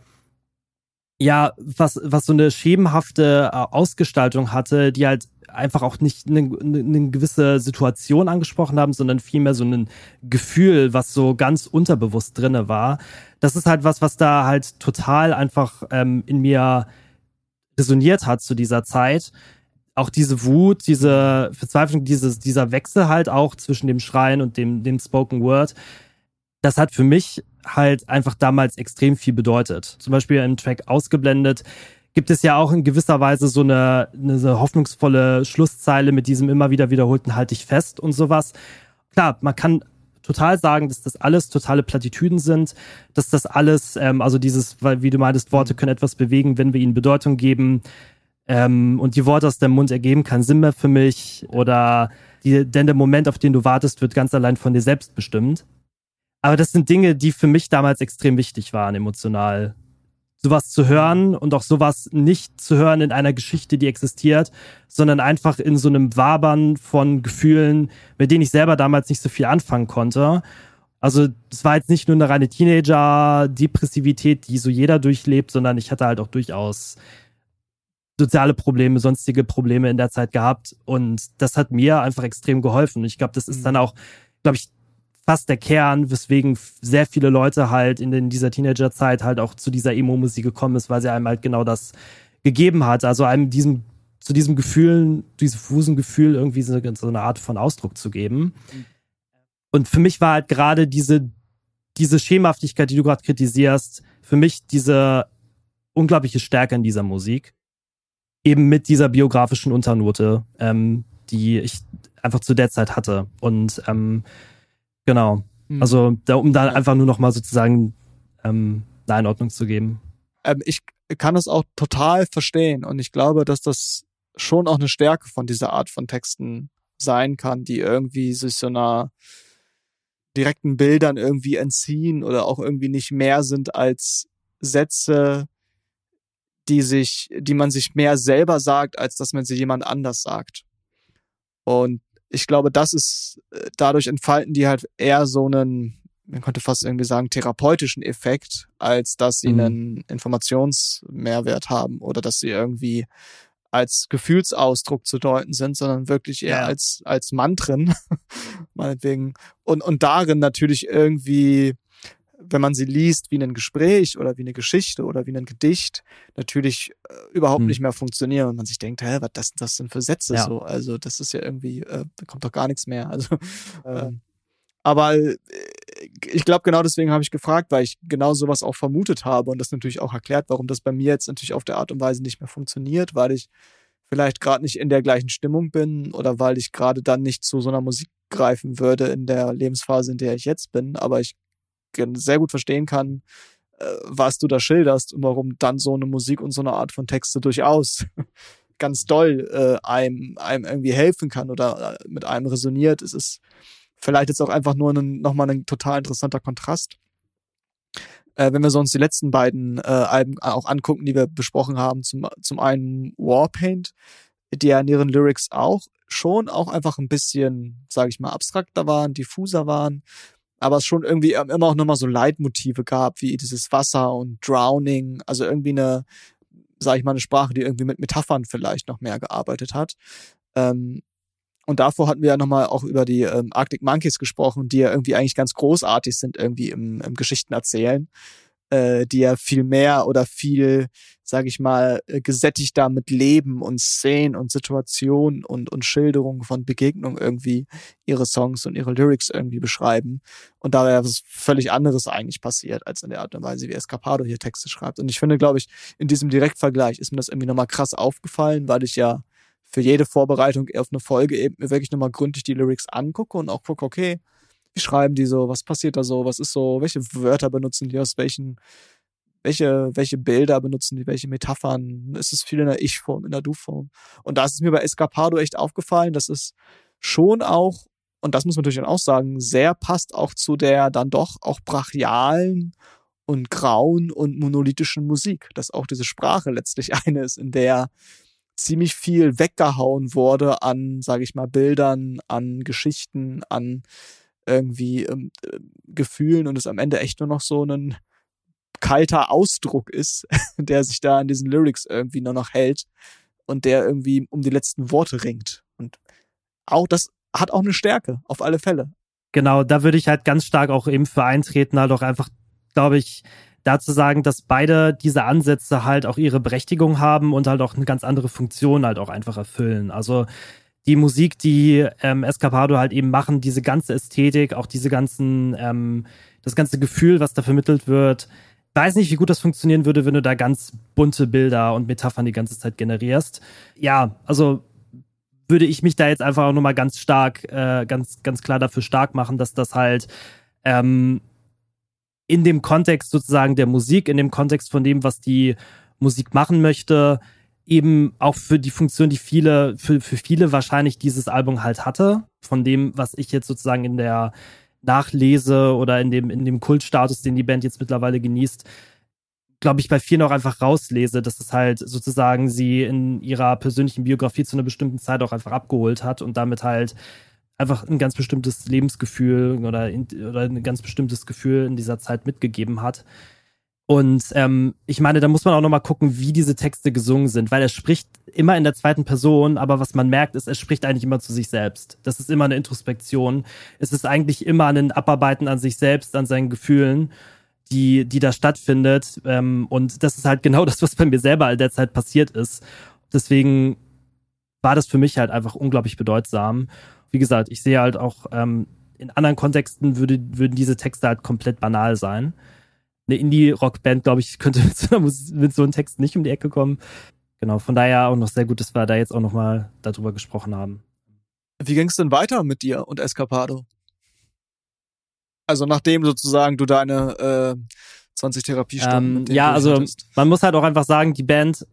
was so eine schemenhafte Ausgestaltung hatte, die halt einfach auch nicht eine gewisse Situation angesprochen haben, sondern vielmehr so ein Gefühl, was so ganz unterbewusst drinne war. Das ist halt was da halt total einfach in mir resoniert hat zu dieser Zeit. Auch diese Wut, diese Verzweiflung, dieser Wechsel halt auch zwischen dem Schreien und dem Spoken Word. Das hat für mich halt einfach damals extrem viel bedeutet. Zum Beispiel im Track Ausgeblendet gibt es ja auch in gewisser Weise so eine hoffnungsvolle Schlusszeile mit diesem immer wieder wiederholten Halt dich fest und sowas. Klar, man kann total sagen, dass das alles totale Plattitüden sind, dass das alles, also dieses, weil wie du meintest, Worte können etwas bewegen, wenn wir ihnen Bedeutung geben, und die Worte aus dem Mund ergeben keinen Sinn mehr für mich oder denn der Moment, auf den du wartest, wird ganz allein von dir selbst bestimmt. Aber das sind Dinge, die für mich damals extrem wichtig waren, emotional. Sowas zu hören und auch sowas nicht zu hören in einer Geschichte, die existiert, sondern einfach in so einem Wabern von Gefühlen, mit denen ich selber damals nicht so viel anfangen konnte. Also es war jetzt nicht nur eine reine Teenager-Depressivität, die so jeder durchlebt, sondern ich hatte halt auch durchaus soziale Probleme, sonstige Probleme in der Zeit gehabt. Und das hat mir einfach extrem geholfen. Ich glaube, das ist dann auch, glaube ich, fast der Kern, weswegen sehr viele Leute halt in dieser Teenagerzeit halt auch zu dieser Emo-Musik gekommen ist, weil sie einem halt genau das gegeben hat. Also einem zu diesem Gefühl, diesem diffusen Gefühl irgendwie so eine Art von Ausdruck zu geben. Und für mich war halt gerade diese Schemenhaftigkeit, die du gerade kritisierst, für mich diese unglaubliche Stärke in dieser Musik. Eben mit dieser biografischen Unternote, die ich einfach zu der Zeit hatte. Und genau. Also, um da einfach nur nochmal sozusagen eine Einordnung zu geben. Ich kann es auch total verstehen und ich glaube, dass das schon auch eine Stärke von dieser Art von Texten sein kann, die irgendwie sich so einer direkten Bildern irgendwie entziehen oder auch irgendwie nicht mehr sind als Sätze, die man sich mehr selber sagt, als dass man sie jemand anders sagt. Und ich glaube, dadurch entfalten die halt eher so einen, man könnte fast irgendwie sagen, therapeutischen Effekt, als dass sie einen Informationsmehrwert haben oder dass sie irgendwie als Gefühlsausdruck zu deuten sind, sondern wirklich eher als Mantren, meinetwegen. Und darin natürlich irgendwie, wenn man sie liest wie ein Gespräch oder wie eine Geschichte oder wie ein Gedicht, natürlich überhaupt nicht mehr funktionieren und man sich denkt, was das denn für Sätze so? Also das ist ja irgendwie, da kommt doch gar nichts mehr. Also, aber ich glaube, genau deswegen habe ich gefragt, weil ich genau sowas auch vermutet habe und das natürlich auch erklärt, warum das bei mir jetzt natürlich auf der Art und Weise nicht mehr funktioniert, weil ich vielleicht gerade nicht in der gleichen Stimmung bin oder weil ich gerade dann nicht zu so einer Musik greifen würde in der Lebensphase, in der ich jetzt bin, aber ich sehr gut verstehen kann, was du da schilderst und warum dann so eine Musik und so eine Art von Texte durchaus ganz doll einem irgendwie helfen kann oder mit einem resoniert. Es ist vielleicht jetzt auch einfach nur nochmal ein total interessanter Kontrast. Wenn wir uns die letzten beiden Alben auch angucken, die wir besprochen haben, zum einen Warpaint, die ja in ihren Lyrics auch schon auch einfach ein bisschen, sage ich mal, abstrakter waren, diffuser waren, aber es schon irgendwie immer auch nochmal so Leitmotive gab, wie dieses Wasser und Drowning, also irgendwie eine, sage ich mal, eine Sprache, die irgendwie mit Metaphern vielleicht noch mehr gearbeitet hat. Und davor hatten wir ja nochmal auch über die Arctic Monkeys gesprochen, die ja irgendwie eigentlich ganz großartig sind irgendwie im Geschichten erzählen, die ja viel mehr oder viel, sage ich mal, gesättigter mit Leben und Szenen und Situationen und Schilderungen von Begegnungen irgendwie ihre Songs und ihre Lyrics irgendwie beschreiben. Und da wäre was völlig anderes eigentlich passiert, als in der Art und Weise, wie Escapado hier Texte schreibt. Und ich finde, glaube ich, in diesem Direktvergleich ist mir das irgendwie nochmal krass aufgefallen, weil ich ja für jede Vorbereitung auf eine Folge eben mir wirklich nochmal gründlich die Lyrics angucke und auch gucke, okay, wie schreiben die so, was passiert da so, was ist so, welche Wörter benutzen die aus welche Bilder benutzen die, welche Metaphern, ist es viel in der Ich-Form, in der Du-Form. Und da ist es mir bei Escapado echt aufgefallen, dass es schon auch, und das muss man natürlich dann auch sagen, sehr passt auch zu der dann doch auch brachialen und grauen und monolithischen Musik, dass auch diese Sprache letztlich eine ist, in der ziemlich viel weggehauen wurde an, sage ich mal, Bildern, an Geschichten, an irgendwie Gefühlen und es am Ende echt nur noch so ein kalter Ausdruck ist, der sich da in diesen Lyrics irgendwie nur noch hält und der irgendwie um die letzten Worte ringt. Und auch das hat auch eine Stärke, auf alle Fälle. Genau, da würde ich halt ganz stark auch eben für eintreten, halt auch einfach, glaube ich, dazu sagen, dass beide diese Ansätze halt auch ihre Berechtigung haben und halt auch eine ganz andere Funktion halt auch einfach erfüllen. Also die Musik, die Escapado halt eben machen, diese ganze Ästhetik, auch diese ganzen, das ganze Gefühl, was da vermittelt wird, weiß nicht, wie gut das funktionieren würde, wenn du da ganz bunte Bilder und Metaphern die ganze Zeit generierst. Ja, also würde ich mich da jetzt einfach auch nochmal ganz stark, ganz klar dafür stark machen, dass das halt in dem Kontext sozusagen der Musik, in dem Kontext von dem, was die Musik machen möchte, eben auch für die Funktion, die für viele wahrscheinlich dieses Album halt hatte, von dem, was ich jetzt sozusagen in der Nachlese oder in dem Kultstatus, den die Band jetzt mittlerweile genießt, glaube ich, bei vielen auch einfach rauslese, dass es halt sozusagen sie in ihrer persönlichen Biografie zu einer bestimmten Zeit auch einfach abgeholt hat und damit halt einfach ein ganz bestimmtes Lebensgefühl oder ein ganz bestimmtes Gefühl in dieser Zeit mitgegeben hat. Und ich meine, da muss man auch nochmal gucken, wie diese Texte gesungen sind, weil er spricht immer in der zweiten Person, aber was man merkt, ist, er spricht eigentlich immer zu sich selbst. Das ist immer eine Introspektion. Es ist eigentlich immer ein Abarbeiten an sich selbst, an seinen Gefühlen, die da stattfindet. Und das ist halt genau das, was bei mir selber all der Zeit passiert ist. Deswegen war das für mich halt einfach unglaublich bedeutsam. Wie gesagt, ich sehe halt auch, in anderen Kontexten würden diese Texte halt komplett banal sein. Eine Indie-Rock-Band, glaube ich, könnte mit so einem Text nicht um die Ecke kommen. Genau, von daher auch noch sehr gut, dass wir da jetzt auch nochmal darüber gesprochen haben. Wie ging es denn weiter mit dir und Escapado? Also nachdem sozusagen du deine 20 Therapiestunden mit ja, also man muss halt auch einfach sagen, die Band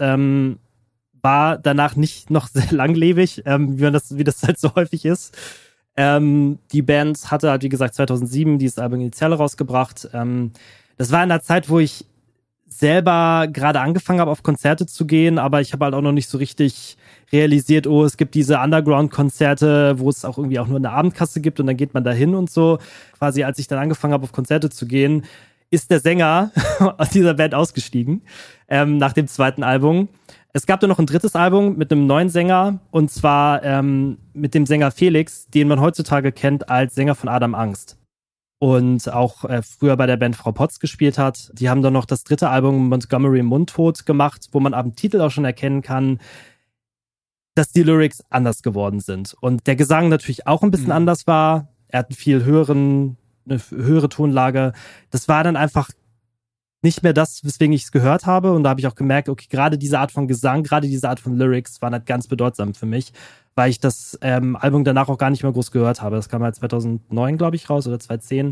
war danach nicht noch sehr langlebig, wie das halt so häufig ist. Die Band hatte halt, wie gesagt, 2007 dieses Album Initiale rausgebracht. Das war in der Zeit, wo ich selber gerade angefangen habe, auf Konzerte zu gehen, aber ich habe halt auch noch nicht so richtig realisiert, oh, es gibt diese Underground-Konzerte, wo es auch irgendwie auch nur eine Abendkasse gibt und dann geht man da hin und so. Quasi als ich dann angefangen habe, auf Konzerte zu gehen, ist der Sänger aus dieser Band ausgestiegen, nach dem zweiten Album. Es gab dann noch ein drittes Album mit einem neuen Sänger, und zwar mit dem Sänger Felix, den man heutzutage kennt als Sänger von Adam Angst. Und auch früher bei der Band Frau Potz gespielt hat. Die haben dann noch das dritte Album Montgomery Mundtot gemacht, wo man ab dem Titel auch schon erkennen kann, dass die Lyrics anders geworden sind. Und der Gesang natürlich auch ein bisschen anders war. Er hat eine höhere Tonlage. Das war dann einfach nicht mehr das, weswegen ich es gehört habe. Und da habe ich auch gemerkt, okay, gerade diese Art von Gesang, gerade diese Art von Lyrics waren halt ganz bedeutsam für mich, weil ich das Album danach auch gar nicht mehr groß gehört habe. Das kam halt 2009, glaube ich, raus oder 2010.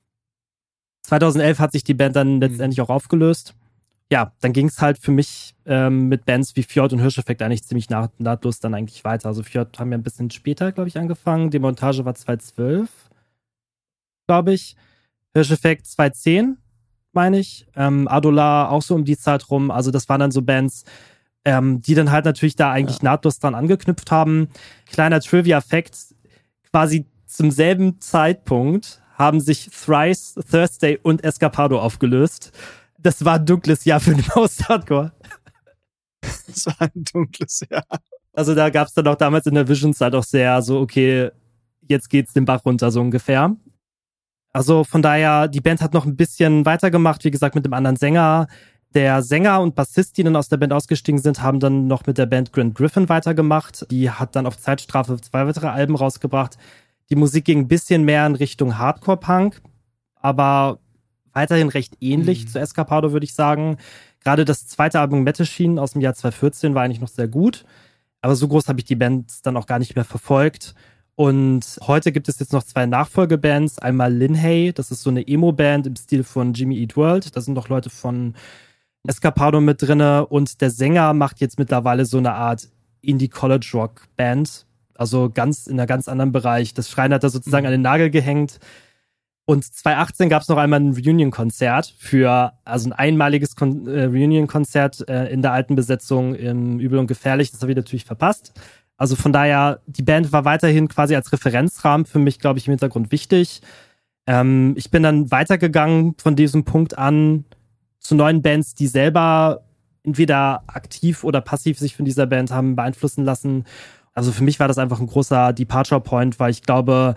2011 hat sich die Band dann letztendlich auch aufgelöst. Ja, dann ging es halt für mich mit Bands wie Fjord und Hirscheffekt eigentlich ziemlich nahtlos dann eigentlich weiter. Also Fjord haben wir ein bisschen später, glaube ich, angefangen. Die Montage war 2012, glaube ich. Hirscheffekt 2010, meine ich. Adolar auch so um die Zeit rum. Also das waren dann so Bands, die dann halt natürlich da eigentlich nahtlos dran angeknüpft haben. Kleiner Trivia-Fact, quasi zum selben Zeitpunkt haben sich Thrice, Thursday und Escapado aufgelöst. Das war ein dunkles Jahr für den Post-Hardcore. Das war ein dunkles Jahr. Also da gab es dann auch damals in der Visions halt auch sehr so, okay, jetzt geht's den Bach runter, so ungefähr. Also von daher, die Band hat noch ein bisschen weitergemacht, wie gesagt, mit dem anderen Sänger. Der Sänger und Bassist, die dann aus der Band ausgestiegen sind, haben dann noch mit der Band Grant Griffin weitergemacht. Die hat dann auf Zeitstrafe 2 weitere Alben rausgebracht. Die Musik ging ein bisschen mehr in Richtung Hardcore-Punk, aber weiterhin recht ähnlich zu Escapado, würde ich sagen. Gerade das zweite Album Metachine aus dem Jahr 2014 war eigentlich noch sehr gut. Aber so groß habe ich die Bands dann auch gar nicht mehr verfolgt. Und heute gibt es jetzt noch 2 Nachfolgebands. Einmal Linhay, das ist so eine Emo-Band im Stil von Jimmy Eat World. Da sind noch Leute von Escapado mit drinne. Und der Sänger macht jetzt mittlerweile so eine Art Indie-College-Rock-Band. Also in einem ganz anderen Bereich. Das Schreien hat er sozusagen an den Nagel gehängt. Und 2018 gab es noch einmal ein Reunion-Konzert also ein einmaliges Reunion-Konzert in der alten Besetzung im Übel und Gefährlich. Das habe ich natürlich verpasst. Also von daher, die Band war weiterhin quasi als Referenzrahmen für mich, glaube ich, im Hintergrund wichtig. Ich bin dann weitergegangen von diesem Punkt an zu neuen Bands, die selber entweder aktiv oder passiv sich von dieser Band haben beeinflussen lassen. Also für mich war das einfach ein großer Departure Point, weil ich glaube,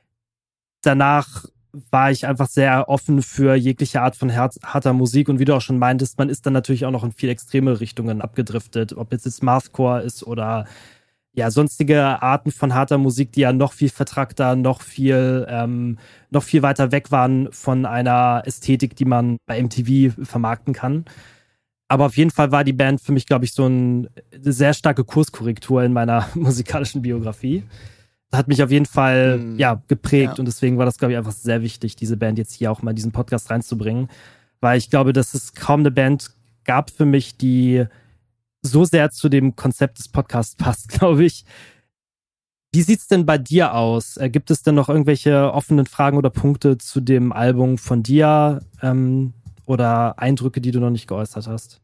danach war ich einfach sehr offen für jegliche Art von harter Musik. Und wie du auch schon meintest, man ist dann natürlich auch noch in viel extreme Richtungen abgedriftet. Ob jetzt Mathcore ist oder ja, sonstige Arten von harter Musik, die ja noch viel vertrackter, noch viel weiter weg waren von einer Ästhetik, die man bei MTV vermarkten kann. Aber auf jeden Fall war die Band für mich, glaube ich, so eine sehr starke Kurskorrektur in meiner musikalischen Biografie. Das hat mich auf jeden Fall geprägt und deswegen war das, glaube ich, einfach sehr wichtig, diese Band jetzt hier auch mal in diesen Podcast reinzubringen, weil ich glaube, dass es kaum eine Band gab für mich, die so sehr zu dem Konzept des Podcasts passt, glaube ich. Wie sieht's denn bei dir aus? Gibt es denn noch irgendwelche offenen Fragen oder Punkte zu dem Album von dir oder Eindrücke, die du noch nicht geäußert hast?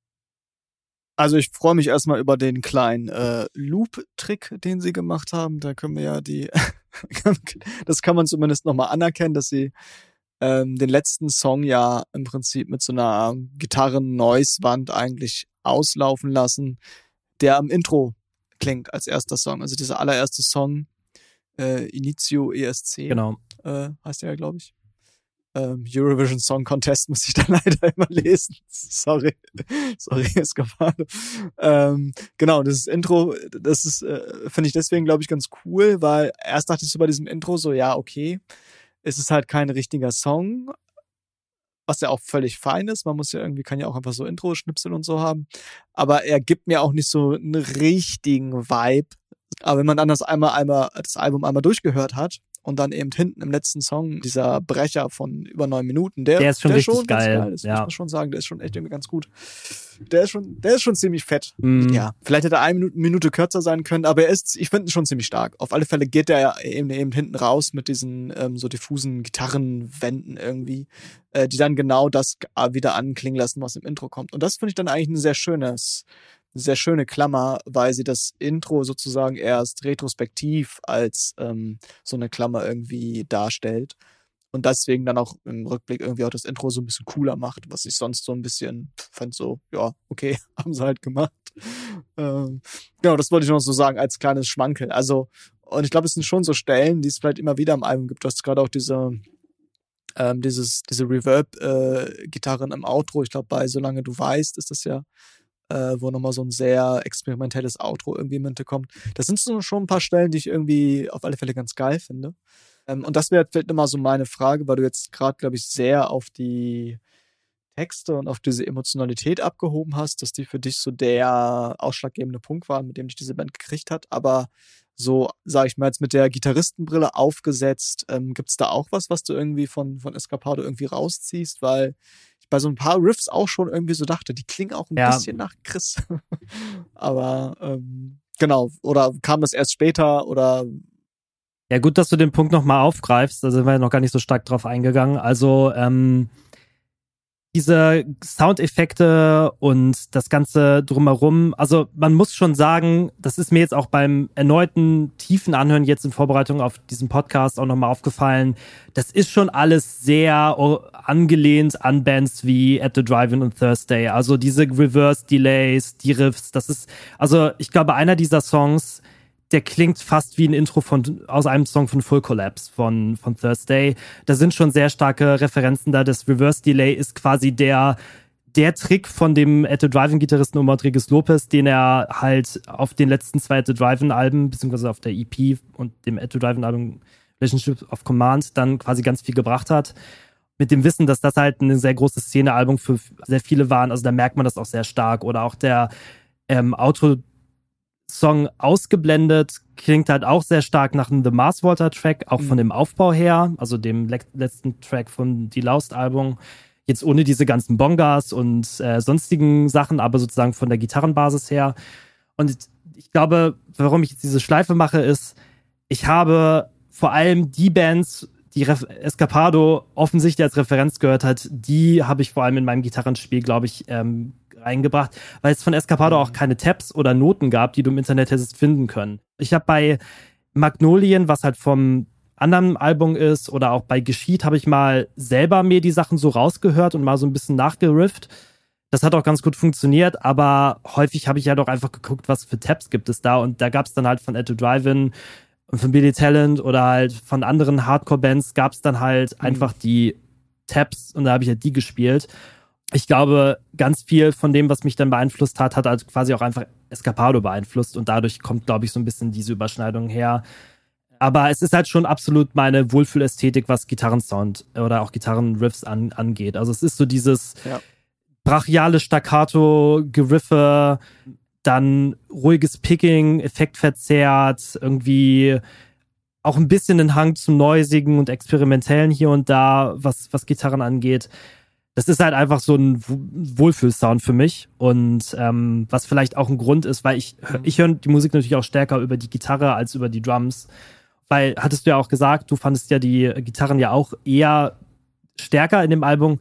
Also ich freue mich erstmal über den kleinen Loop-Trick, den sie gemacht haben. Da können wir ja das kann man zumindest nochmal anerkennen, dass sie den letzten Song ja im Prinzip mit so einer Gitarren-Noise-Wand eigentlich auslaufen lassen, der am Intro klingt als erster Song. Also dieser allererste Song, Initio ESC, genau. Heißt der ja, glaube ich. Eurovision Song Contest muss ich da leider immer lesen. Sorry, Escapado. Genau, das Intro, das ist, finde ich deswegen, glaube ich, ganz cool, weil erst dachte ich so bei diesem Intro so, ja, okay, es ist halt kein richtiger Song, was ja auch völlig fein ist. Man muss ja irgendwie, kann ja auch einfach so Intro-Schnipsel und so haben. Aber er gibt mir auch nicht so einen richtigen Vibe. Aber wenn man dann das Album einmal durchgehört hat und dann eben hinten im letzten Song dieser Brecher von über 9 Minuten, der ist schon richtig geil. Das muss man schon sagen, der ist schon echt irgendwie ganz gut. Der ist schon ziemlich fett. Ja, vielleicht hätte er 1 Minute kürzer sein können, aber ich finde ihn schon ziemlich stark. Auf alle Fälle geht der eben hinten raus mit diesen so diffusen Gitarrenwänden irgendwie, die dann genau das wieder anklingen lassen, was im Intro kommt. Und das finde ich dann eigentlich ein sehr schöne Klammer, weil sie das Intro sozusagen erst retrospektiv als so eine Klammer irgendwie darstellt und deswegen dann auch im Rückblick irgendwie auch das Intro so ein bisschen cooler macht, was ich sonst so ein bisschen fand so, ja, okay, haben sie halt gemacht. Genau, das wollte ich noch so sagen als kleines Schmankerl. Also, und ich glaube, es sind schon so Stellen, die es vielleicht immer wieder im Album gibt. Du hast gerade auch diese Reverb-Gitarren im Outro. Ich glaube, bei Solange du weißt, ist das ja wo nochmal so ein sehr experimentelles Outro irgendwie in Mitte kommt. Das sind so schon ein paar Stellen, die ich irgendwie auf alle Fälle ganz geil finde. Und das wäre vielleicht immer so meine Frage, weil du jetzt gerade, glaube ich, sehr auf die Texte und auf diese Emotionalität abgehoben hast, dass die für dich so der ausschlaggebende Punkt waren, mit dem dich diese Band gekriegt hat. Aber so, sag ich mal, jetzt mit der Gitarristenbrille aufgesetzt, gibt's da auch was du irgendwie von Escapado irgendwie rausziehst? Weil ich bei so ein paar Riffs auch schon irgendwie so dachte, die klingen auch ein bisschen nach Chris. Aber genau, oder kam das erst später oder... Ja, gut, dass du den Punkt nochmal aufgreifst, da sind wir ja noch gar nicht so stark drauf eingegangen. Also, diese Soundeffekte und das Ganze drumherum, also man muss schon sagen, das ist mir jetzt auch beim erneuten tiefen Anhören jetzt in Vorbereitung auf diesen Podcast auch nochmal aufgefallen, das ist schon alles sehr angelehnt an Bands wie At the Drive-In und Thursday, also diese Reverse-Delays, die Riffs, das ist, also ich glaube, einer dieser Songs, der klingt fast wie ein Intro aus einem Song von Full Collapse von Thursday. Da sind schon sehr starke Referenzen da. Das Reverse Delay ist quasi der Trick von dem At the Drive-In-Gitarristen Rodriguez Lopez, den er halt auf den letzten 2 At the Drive-In-Alben, beziehungsweise auf der EP und dem At the Drive-In-Album Relationship of Command dann quasi ganz viel gebracht hat. Mit dem Wissen, dass das halt ein sehr großes Szene-Album für sehr viele waren. Also da merkt man das auch sehr stark. Oder auch der Outro Song Ausgeblendet klingt halt auch sehr stark nach einem The Mars Volta Track, auch von dem Aufbau her, also dem letzten Track von Die Laust Album. Jetzt ohne diese ganzen Bongas und sonstigen Sachen, aber sozusagen von der Gitarrenbasis her. Und ich glaube, warum ich jetzt diese Schleife mache, ist, ich habe vor allem die Bands, die Escapado offensichtlich als Referenz gehört hat, die habe ich vor allem in meinem Gitarrenspiel, glaube ich, eingebracht, weil es von Escapado auch keine Tabs oder Noten gab, die du im Internet hättest finden können. Ich habe bei Magnolien, was halt vom anderen Album ist, oder auch bei Geschieht, habe ich mal selber mir die Sachen so rausgehört und mal so ein bisschen nachgerifft. Das hat auch ganz gut funktioniert, aber häufig habe ich ja doch einfach geguckt, was für Tabs gibt es da, und da gab es dann halt von At the Drive-In und von Billy Talent oder halt von anderen Hardcore-Bands gab es dann halt einfach die Tabs, und da habe ich halt die gespielt. Ich glaube, ganz viel von dem, was mich dann beeinflusst hat, hat halt quasi auch einfach Escapado beeinflusst, und dadurch kommt, glaube ich, so ein bisschen diese Überschneidung her. Aber es ist halt schon absolut meine Wohlfühlästhetik, was Gitarrensound oder auch Gitarrenriffs angeht. Also es ist so dieses brachiale Staccato-Geriffe, dann ruhiges Picking, effektverzerrt, irgendwie auch ein bisschen den Hang zum Neusigen und Experimentellen hier und da, was Gitarren angeht. Das ist halt einfach so ein Wohlfühlsound für mich, und was vielleicht auch ein Grund ist, weil ich höre die Musik natürlich auch stärker über die Gitarre als über die Drums, weil, hattest du ja auch gesagt, du fandest ja die Gitarren ja auch eher stärker in dem Album.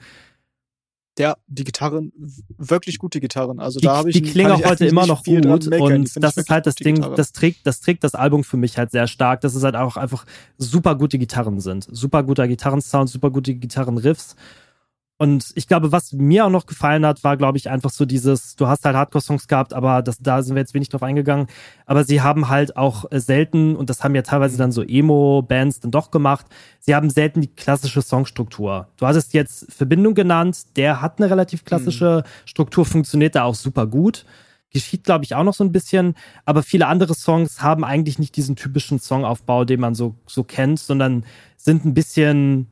Ja, die Gitarren, wirklich gute Gitarren. Also da habe ich, die klingen auch heute immer noch gut, und das ist halt das Ding, das trägt das Album für mich halt sehr stark, dass es halt auch einfach super gute Gitarren sind. Super guter Gitarrensound, super gute Gitarrenriffs. Und ich glaube, was mir auch noch gefallen hat, war, glaube ich, einfach so dieses, du hast halt Hardcore-Songs gehabt, aber da sind wir jetzt wenig drauf eingegangen, aber sie haben halt auch selten, und das haben ja teilweise dann so Emo-Bands dann doch gemacht, sie haben selten die klassische Songstruktur. Du hattest jetzt Verbindung genannt, der hat eine relativ klassische Struktur, funktioniert da auch super gut. Geschieht, glaube ich, auch noch so ein bisschen, aber viele andere Songs haben eigentlich nicht diesen typischen Songaufbau, den man so kennt, sondern sind ein bisschen...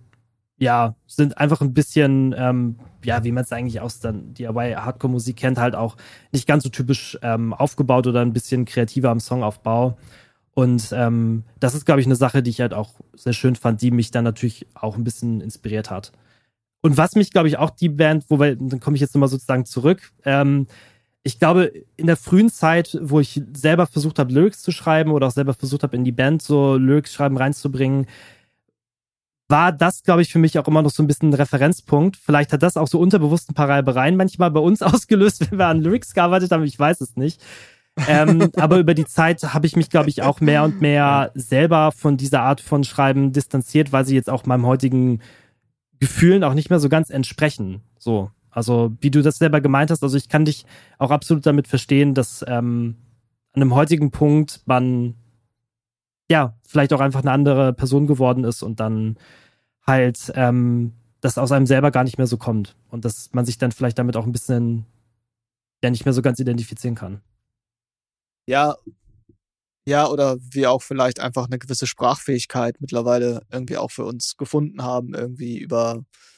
sind einfach ein bisschen, wie man es eigentlich aus dann DIY-Hardcore-Musik kennt, halt auch nicht ganz so typisch aufgebaut oder ein bisschen kreativer am Songaufbau. Und das ist, glaube ich, eine Sache, die ich halt auch sehr schön fand, die mich dann natürlich auch ein bisschen inspiriert hat. Und was mich, glaube ich, auch die Band, dann komme ich jetzt nochmal sozusagen zurück, ich glaube, in der frühen Zeit, wo ich selber versucht habe, Lyrics zu schreiben oder auch selber versucht habe, in die Band so Lyrics schreiben reinzubringen, war das, glaube ich, für mich auch immer noch so ein bisschen ein Referenzpunkt. Vielleicht hat das auch so unterbewusst ein paar Reibereien manchmal bei uns ausgelöst, wenn wir an Lyrics gearbeitet haben, ich weiß es nicht. Aber über die Zeit habe ich mich, glaube ich, auch mehr und mehr selber von dieser Art von Schreiben distanziert, weil sie jetzt auch meinem heutigen Gefühlen auch nicht mehr so ganz entsprechen. So, also wie du das selber gemeint hast, also ich kann dich auch absolut damit verstehen, dass an einem heutigen Punkt man vielleicht auch einfach eine andere Person geworden ist und dann halt das aus einem selber gar nicht mehr so kommt und dass man sich dann vielleicht damit auch ein bisschen nicht mehr so ganz identifizieren kann. Ja, oder wir auch vielleicht einfach eine gewisse Sprachfähigkeit mittlerweile irgendwie auch für uns gefunden haben, irgendwie über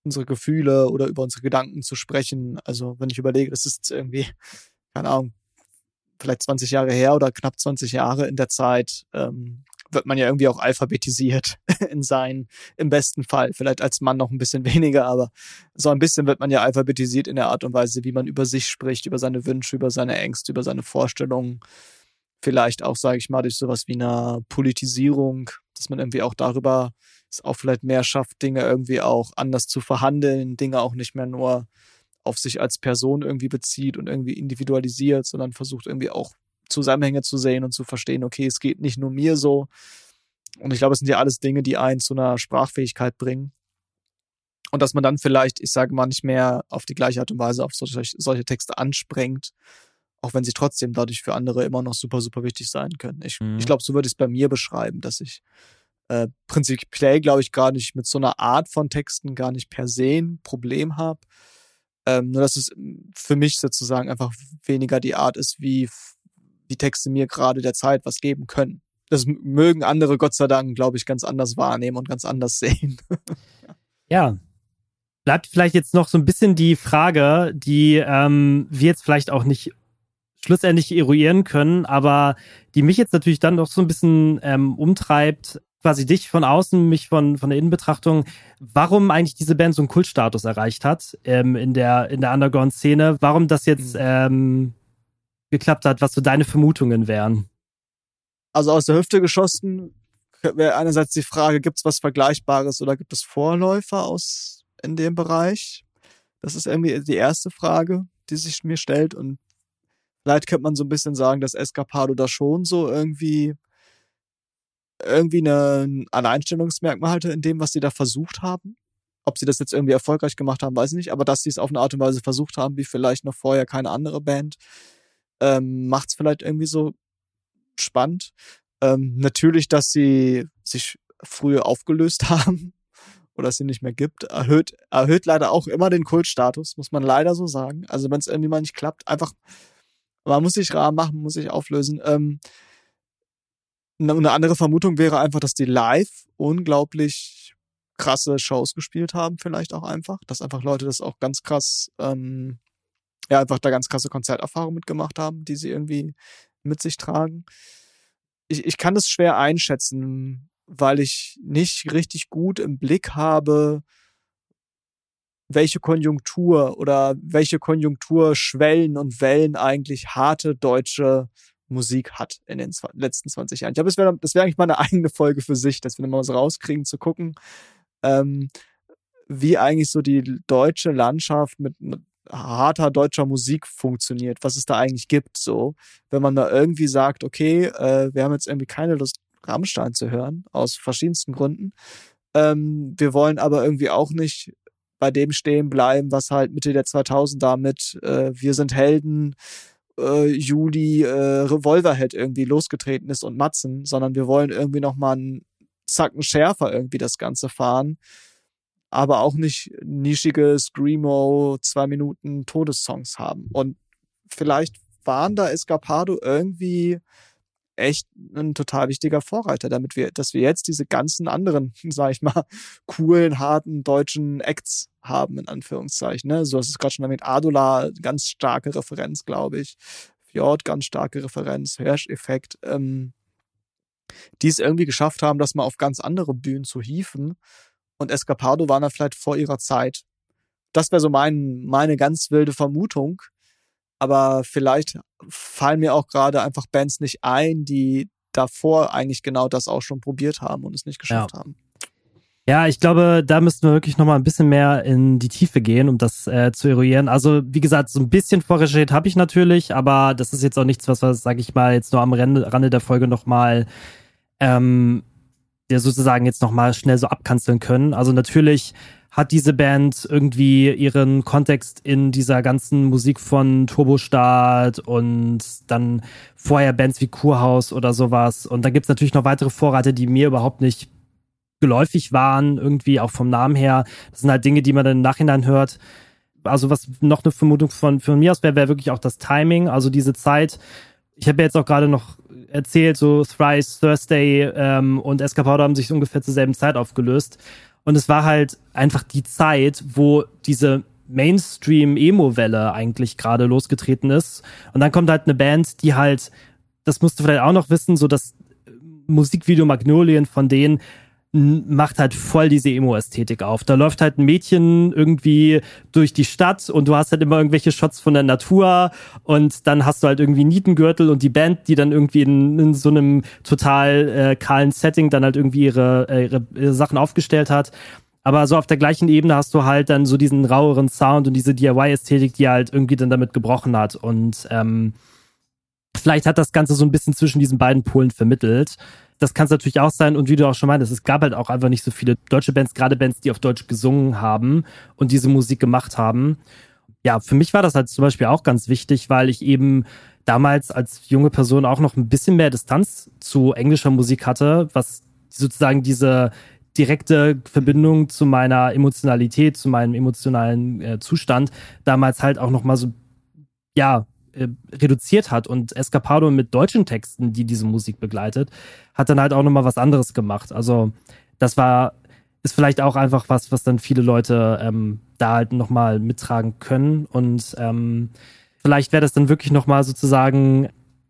unsere Gefühle oder über unsere Gedanken zu sprechen. Also wenn ich überlege, das ist jetzt irgendwie, keine Ahnung, vielleicht 20 Jahre her oder knapp 20 Jahre in der Zeit, wird man ja irgendwie auch alphabetisiert im besten Fall. Vielleicht als Mann noch ein bisschen weniger, aber so ein bisschen wird man ja alphabetisiert in der Art und Weise, wie man über sich spricht, über seine Wünsche, über seine Ängste, über seine Vorstellungen. Vielleicht auch, sage ich mal, durch sowas wie eine Politisierung, dass man irgendwie auch darüber es auch vielleicht mehr schafft, Dinge irgendwie auch anders zu verhandeln, Dinge auch nicht mehr nur auf sich als Person irgendwie bezieht und irgendwie individualisiert, sondern versucht irgendwie auch Zusammenhänge zu sehen und zu verstehen, okay, es geht nicht nur mir so. Und ich glaube, es sind ja alles Dinge, die einen zu einer Sprachfähigkeit bringen. Und dass man dann vielleicht, ich sage mal, nicht mehr auf die gleiche Art und Weise auf solche Texte anspringt, auch wenn sie trotzdem dadurch für andere immer noch super, super wichtig sein können. Ich glaube, so würde ich es bei mir beschreiben, dass ich prinzipiell, glaube ich, gar nicht mit so einer Art von Texten gar nicht per se ein Problem habe. Nur, dass es für mich sozusagen einfach weniger die Art ist, wie Texte mir gerade der Zeit was geben können. Das mögen andere, Gott sei Dank, glaube ich, ganz anders wahrnehmen und ganz anders sehen. Ja. Bleibt vielleicht jetzt noch so ein bisschen die Frage, die wir jetzt vielleicht auch nicht schlussendlich eruieren können, aber die mich jetzt natürlich dann doch so ein bisschen umtreibt, quasi dich von außen, mich von der Innenbetrachtung, warum eigentlich diese Band so einen Kultstatus erreicht hat in der Underground-Szene, warum das jetzt geklappt hat, was so deine Vermutungen wären. Also aus der Hüfte geschossen wäre einerseits die Frage, gibt es was Vergleichbares oder gibt es Vorläufer in dem Bereich? Das ist irgendwie die erste Frage, die sich mir stellt, und vielleicht könnte man so ein bisschen sagen, dass Escapado da schon so irgendwie ein Alleinstellungsmerkmal hatte in dem, was sie da versucht haben. Ob sie das jetzt irgendwie erfolgreich gemacht haben, weiß ich nicht, aber dass sie es auf eine Art und Weise versucht haben, wie vielleicht noch vorher keine andere Band, macht es vielleicht irgendwie so spannend. Natürlich, dass sie sich früh aufgelöst haben oder es sie nicht mehr gibt, erhöht leider auch immer den Kultstatus, muss man leider so sagen. Also wenn es irgendwie mal nicht klappt, einfach, man muss sich rar machen, muss sich auflösen. Eine andere Vermutung wäre einfach, dass die live unglaublich krasse Shows gespielt haben, vielleicht auch einfach, dass einfach Leute das auch ganz krass, einfach da ganz krasse Konzerterfahrungen mitgemacht haben, die sie irgendwie mit sich tragen. Ich kann das schwer einschätzen, weil ich nicht richtig gut im Blick habe, welche Konjunktur oder welche Konjunkturschwellen und Wellen eigentlich harte deutsche Musik hat in den letzten 20 Jahren. Ich glaube, das wäre eigentlich mal eine eigene Folge für sich, dass wir mal so rauskriegen, zu gucken, wie eigentlich so die deutsche Landschaft mit harter deutscher Musik funktioniert, was es da eigentlich gibt, so. Wenn man da irgendwie sagt, okay, wir haben jetzt irgendwie keine Lust, Rammstein zu hören, aus verschiedensten Gründen. Wir wollen aber irgendwie auch nicht bei dem stehen bleiben, was halt Mitte der 2000er mit Wir sind Helden, Juli, Revolverhead irgendwie losgetreten ist und Matzen, sondern wir wollen irgendwie nochmal einen Zacken schärfer irgendwie das Ganze fahren, aber auch nicht nischige Screamo 2 Minuten Todessongs haben. Und vielleicht waren da Escapado irgendwie echt ein total wichtiger Vorreiter, dass wir jetzt diese ganzen anderen, sag ich mal, coolen, harten deutschen Acts haben, in Anführungszeichen. Ne? So, das ist gerade schon damit Adola, ganz starke Referenz, glaube ich. Fjord, ganz starke Referenz, Hirsch-Effekt, die es irgendwie geschafft haben, das mal auf ganz andere Bühnen zu hieven. Und Escapado waren da vielleicht vor ihrer Zeit. Das wäre so meine ganz wilde Vermutung. Aber vielleicht fallen mir auch gerade einfach Bands nicht ein, die davor eigentlich genau das auch schon probiert haben und es nicht geschafft haben. Ja, ich glaube, da müssten wir wirklich nochmal ein bisschen mehr in die Tiefe gehen, um das zu eruieren. Also, wie gesagt, so ein bisschen vorrecherchiert habe ich natürlich, aber das ist jetzt auch nichts, was wir, sag ich mal, jetzt nur am Rande der Folge nochmal der sozusagen jetzt nochmal schnell so abkanzeln können. Also natürlich hat diese Band irgendwie ihren Kontext in dieser ganzen Musik von Turbostart und dann vorher Bands wie Kurhaus oder sowas. Und da gibt's natürlich noch weitere Vorreiter, die mir überhaupt nicht geläufig waren, irgendwie auch vom Namen her. Das sind halt Dinge, die man dann im Nachhinein hört. Also was noch eine Vermutung von mir aus wäre wirklich auch das Timing, also diese Zeit. Ich habe ja jetzt auch gerade noch erzählt, so Thrice, Thursday und Escapado haben sich ungefähr zur selben Zeit aufgelöst. Und es war halt einfach die Zeit, wo diese Mainstream-Emo-Welle eigentlich gerade losgetreten ist. Und dann kommt halt eine Band, die halt, das musst du vielleicht auch noch wissen, so das Musikvideo Magnolien von denen macht halt voll diese Emo-Ästhetik auf. Da läuft halt ein Mädchen irgendwie durch die Stadt und du hast halt immer irgendwelche Shots von der Natur und dann hast du halt irgendwie Nietengürtel und die Band, die dann irgendwie in so einem total kahlen Setting dann halt irgendwie ihre Sachen aufgestellt hat. Aber so auf der gleichen Ebene hast du halt dann so diesen raueren Sound und diese DIY-Ästhetik, die halt irgendwie dann damit gebrochen hat. Und vielleicht hat das Ganze so ein bisschen zwischen diesen beiden Polen vermittelt. Das kann es natürlich auch sein. Und wie du auch schon meintest, es gab halt auch einfach nicht so viele deutsche Bands, gerade Bands, die auf Deutsch gesungen haben und diese Musik gemacht haben. Ja, für mich war das halt zum Beispiel auch ganz wichtig, weil ich eben damals als junge Person auch noch ein bisschen mehr Distanz zu englischer Musik hatte, was sozusagen diese direkte Verbindung zu meiner Emotionalität, zu meinem emotionalen Zustand damals halt auch noch mal so, ja, reduziert hat. Und Escapado mit deutschen Texten, die diese Musik begleitet, hat dann halt auch nochmal was anderes gemacht. Also das ist vielleicht auch einfach was dann viele Leute da halt nochmal mittragen können. Und vielleicht wäre das dann wirklich nochmal sozusagen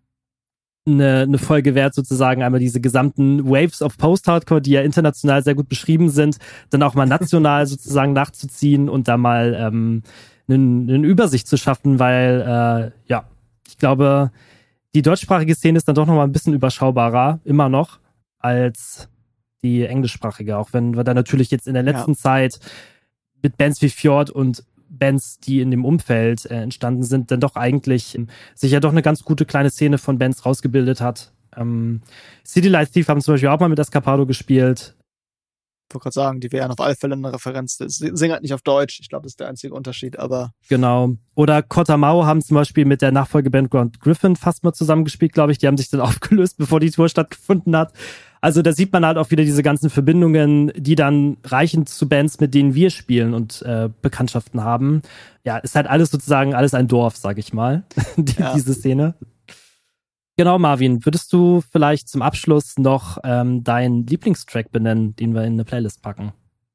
eine Folge wert, sozusagen einmal diese gesamten Waves of Post-Hardcore, die ja international sehr gut beschrieben sind, dann auch mal national sozusagen nachzuziehen und da mal eine Übersicht zu schaffen, weil ja, ich glaube, die deutschsprachige Szene ist dann doch noch mal ein bisschen überschaubarer, immer noch, als die englischsprachige, auch wenn wir da natürlich jetzt in der letzten Zeit mit Bands wie Fjord und Bands, die in dem Umfeld entstanden sind, dann doch eigentlich sich ja doch eine ganz gute kleine Szene von Bands rausgebildet hat. City Light Thief haben zum Beispiel auch mal mit Escapado gespielt. Ich wollte gerade sagen, die wären auf alle Fälle eine Referenz. Singen halt nicht auf Deutsch. Ich glaube, das ist der einzige Unterschied, aber... Genau. Oder Kotamau haben zum Beispiel mit der Nachfolgeband Grand Griffin fast mal zusammengespielt, glaube ich. Die haben sich dann aufgelöst, bevor die Tour stattgefunden hat. Also da sieht man halt auch wieder diese ganzen Verbindungen, die dann reichen zu Bands, mit denen wir spielen und Bekanntschaften haben. Ja, ist halt alles sozusagen, alles ein Dorf, sag ich mal, diese Szene. Genau, Marvin, würdest du vielleicht zum Abschluss noch deinen Lieblingstrack benennen, den wir in eine Playlist packen?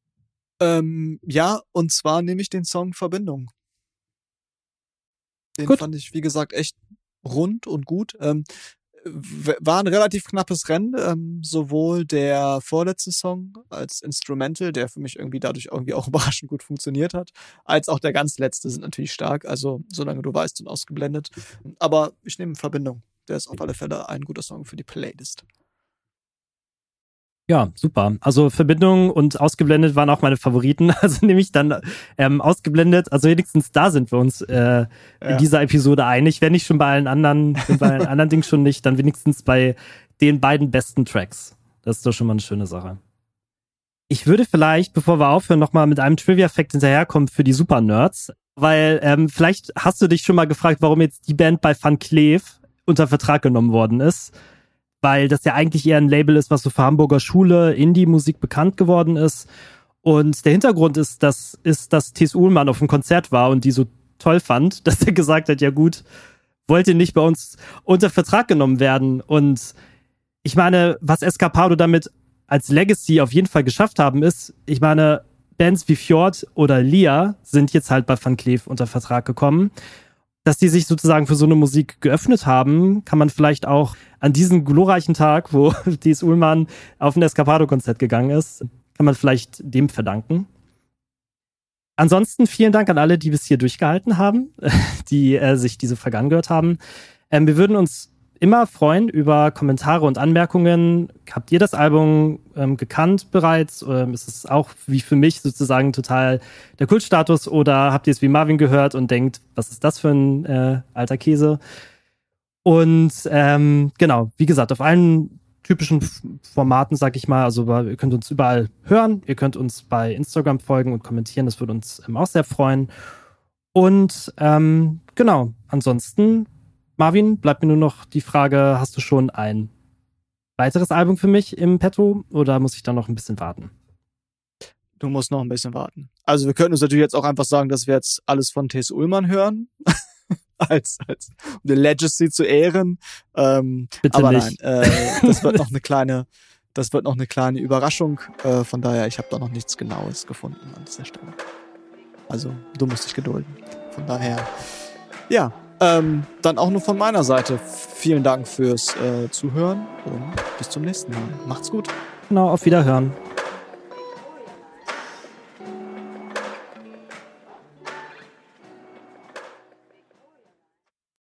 Ja, und zwar nehme ich den Song Verbindung. Den fand ich, wie gesagt, echt rund und gut. War ein relativ knappes Rennen, sowohl der vorletzte Song als Instrumental, der für mich irgendwie dadurch irgendwie auch überraschend gut funktioniert hat, als auch der ganz letzte sind natürlich stark, also solange du weißt und ausgeblendet. Aber ich nehme Verbindung. Der ist auf alle Fälle ein guter Song für die Playlist. Ja, super. Also Verbindung und ausgeblendet waren auch meine Favoriten. Also nehme ich dann ausgeblendet. Also wenigstens da sind wir uns in dieser Episode einig. Wenn nicht schon bei allen anderen Dingen schon nicht, dann wenigstens bei den beiden besten Tracks. Das ist doch schon mal eine schöne Sache. Ich würde vielleicht, bevor wir aufhören, nochmal mit einem Trivia-Fact hinterherkommen für die Super-Nerds. Weil vielleicht hast du dich schon mal gefragt, warum jetzt die Band bei Van Cleef unter Vertrag genommen worden ist. Weil das ja eigentlich eher ein Label ist, was so für Hamburger Schule, Indie-Musik bekannt geworden ist. Und der Hintergrund ist, dass T.S. Uhlmann auf einem Konzert war und die so toll fand, dass er gesagt hat, ja gut, wollt ihr nicht bei uns unter Vertrag genommen werden? Und ich meine, was Escapado damit als Legacy auf jeden Fall geschafft haben, ist, ich meine, Bands wie Fjord oder Lia sind jetzt halt bei Van Cleef unter Vertrag gekommen. Dass die sich sozusagen für so eine Musik geöffnet haben, kann man vielleicht auch an diesem glorreichen Tag, wo T.S. Uhlmann auf ein Escapado-Konzert gegangen ist, kann man vielleicht dem verdanken. Ansonsten vielen Dank an alle, die bis hier durchgehalten haben, die sich diese Folge angehört haben. Wir würden uns immer freuen über Kommentare und Anmerkungen. Habt ihr das Album gekannt bereits? Ist es auch wie für mich sozusagen total der Kultstatus? Oder habt ihr es wie Marvin gehört und denkt, was ist das für ein alter Käse? Und genau, wie gesagt, auf allen typischen Formaten, sag ich mal, also ihr könnt uns überall hören, ihr könnt uns bei Instagram folgen und kommentieren, das würde uns auch sehr freuen. Und genau, ansonsten Marvin, bleibt mir nur noch die Frage, hast du schon ein weiteres Album für mich im Petto oder muss ich da noch ein bisschen warten? Du musst noch ein bisschen warten. Also wir könnten uns natürlich jetzt auch einfach sagen, dass wir jetzt alles von T.S. Uhlmann hören, als um die Legacy zu ehren. Bitte aber nicht. Nein, das wird noch eine kleine Das wird noch eine kleine Überraschung. Von daher, ich habe da noch nichts Genaues gefunden an dieser Stelle. Also, du musst dich gedulden. Von daher, ja, dann auch nur von meiner Seite. Vielen Dank fürs Zuhören und bis zum nächsten Mal. Macht's gut. Genau, auf Wiederhören.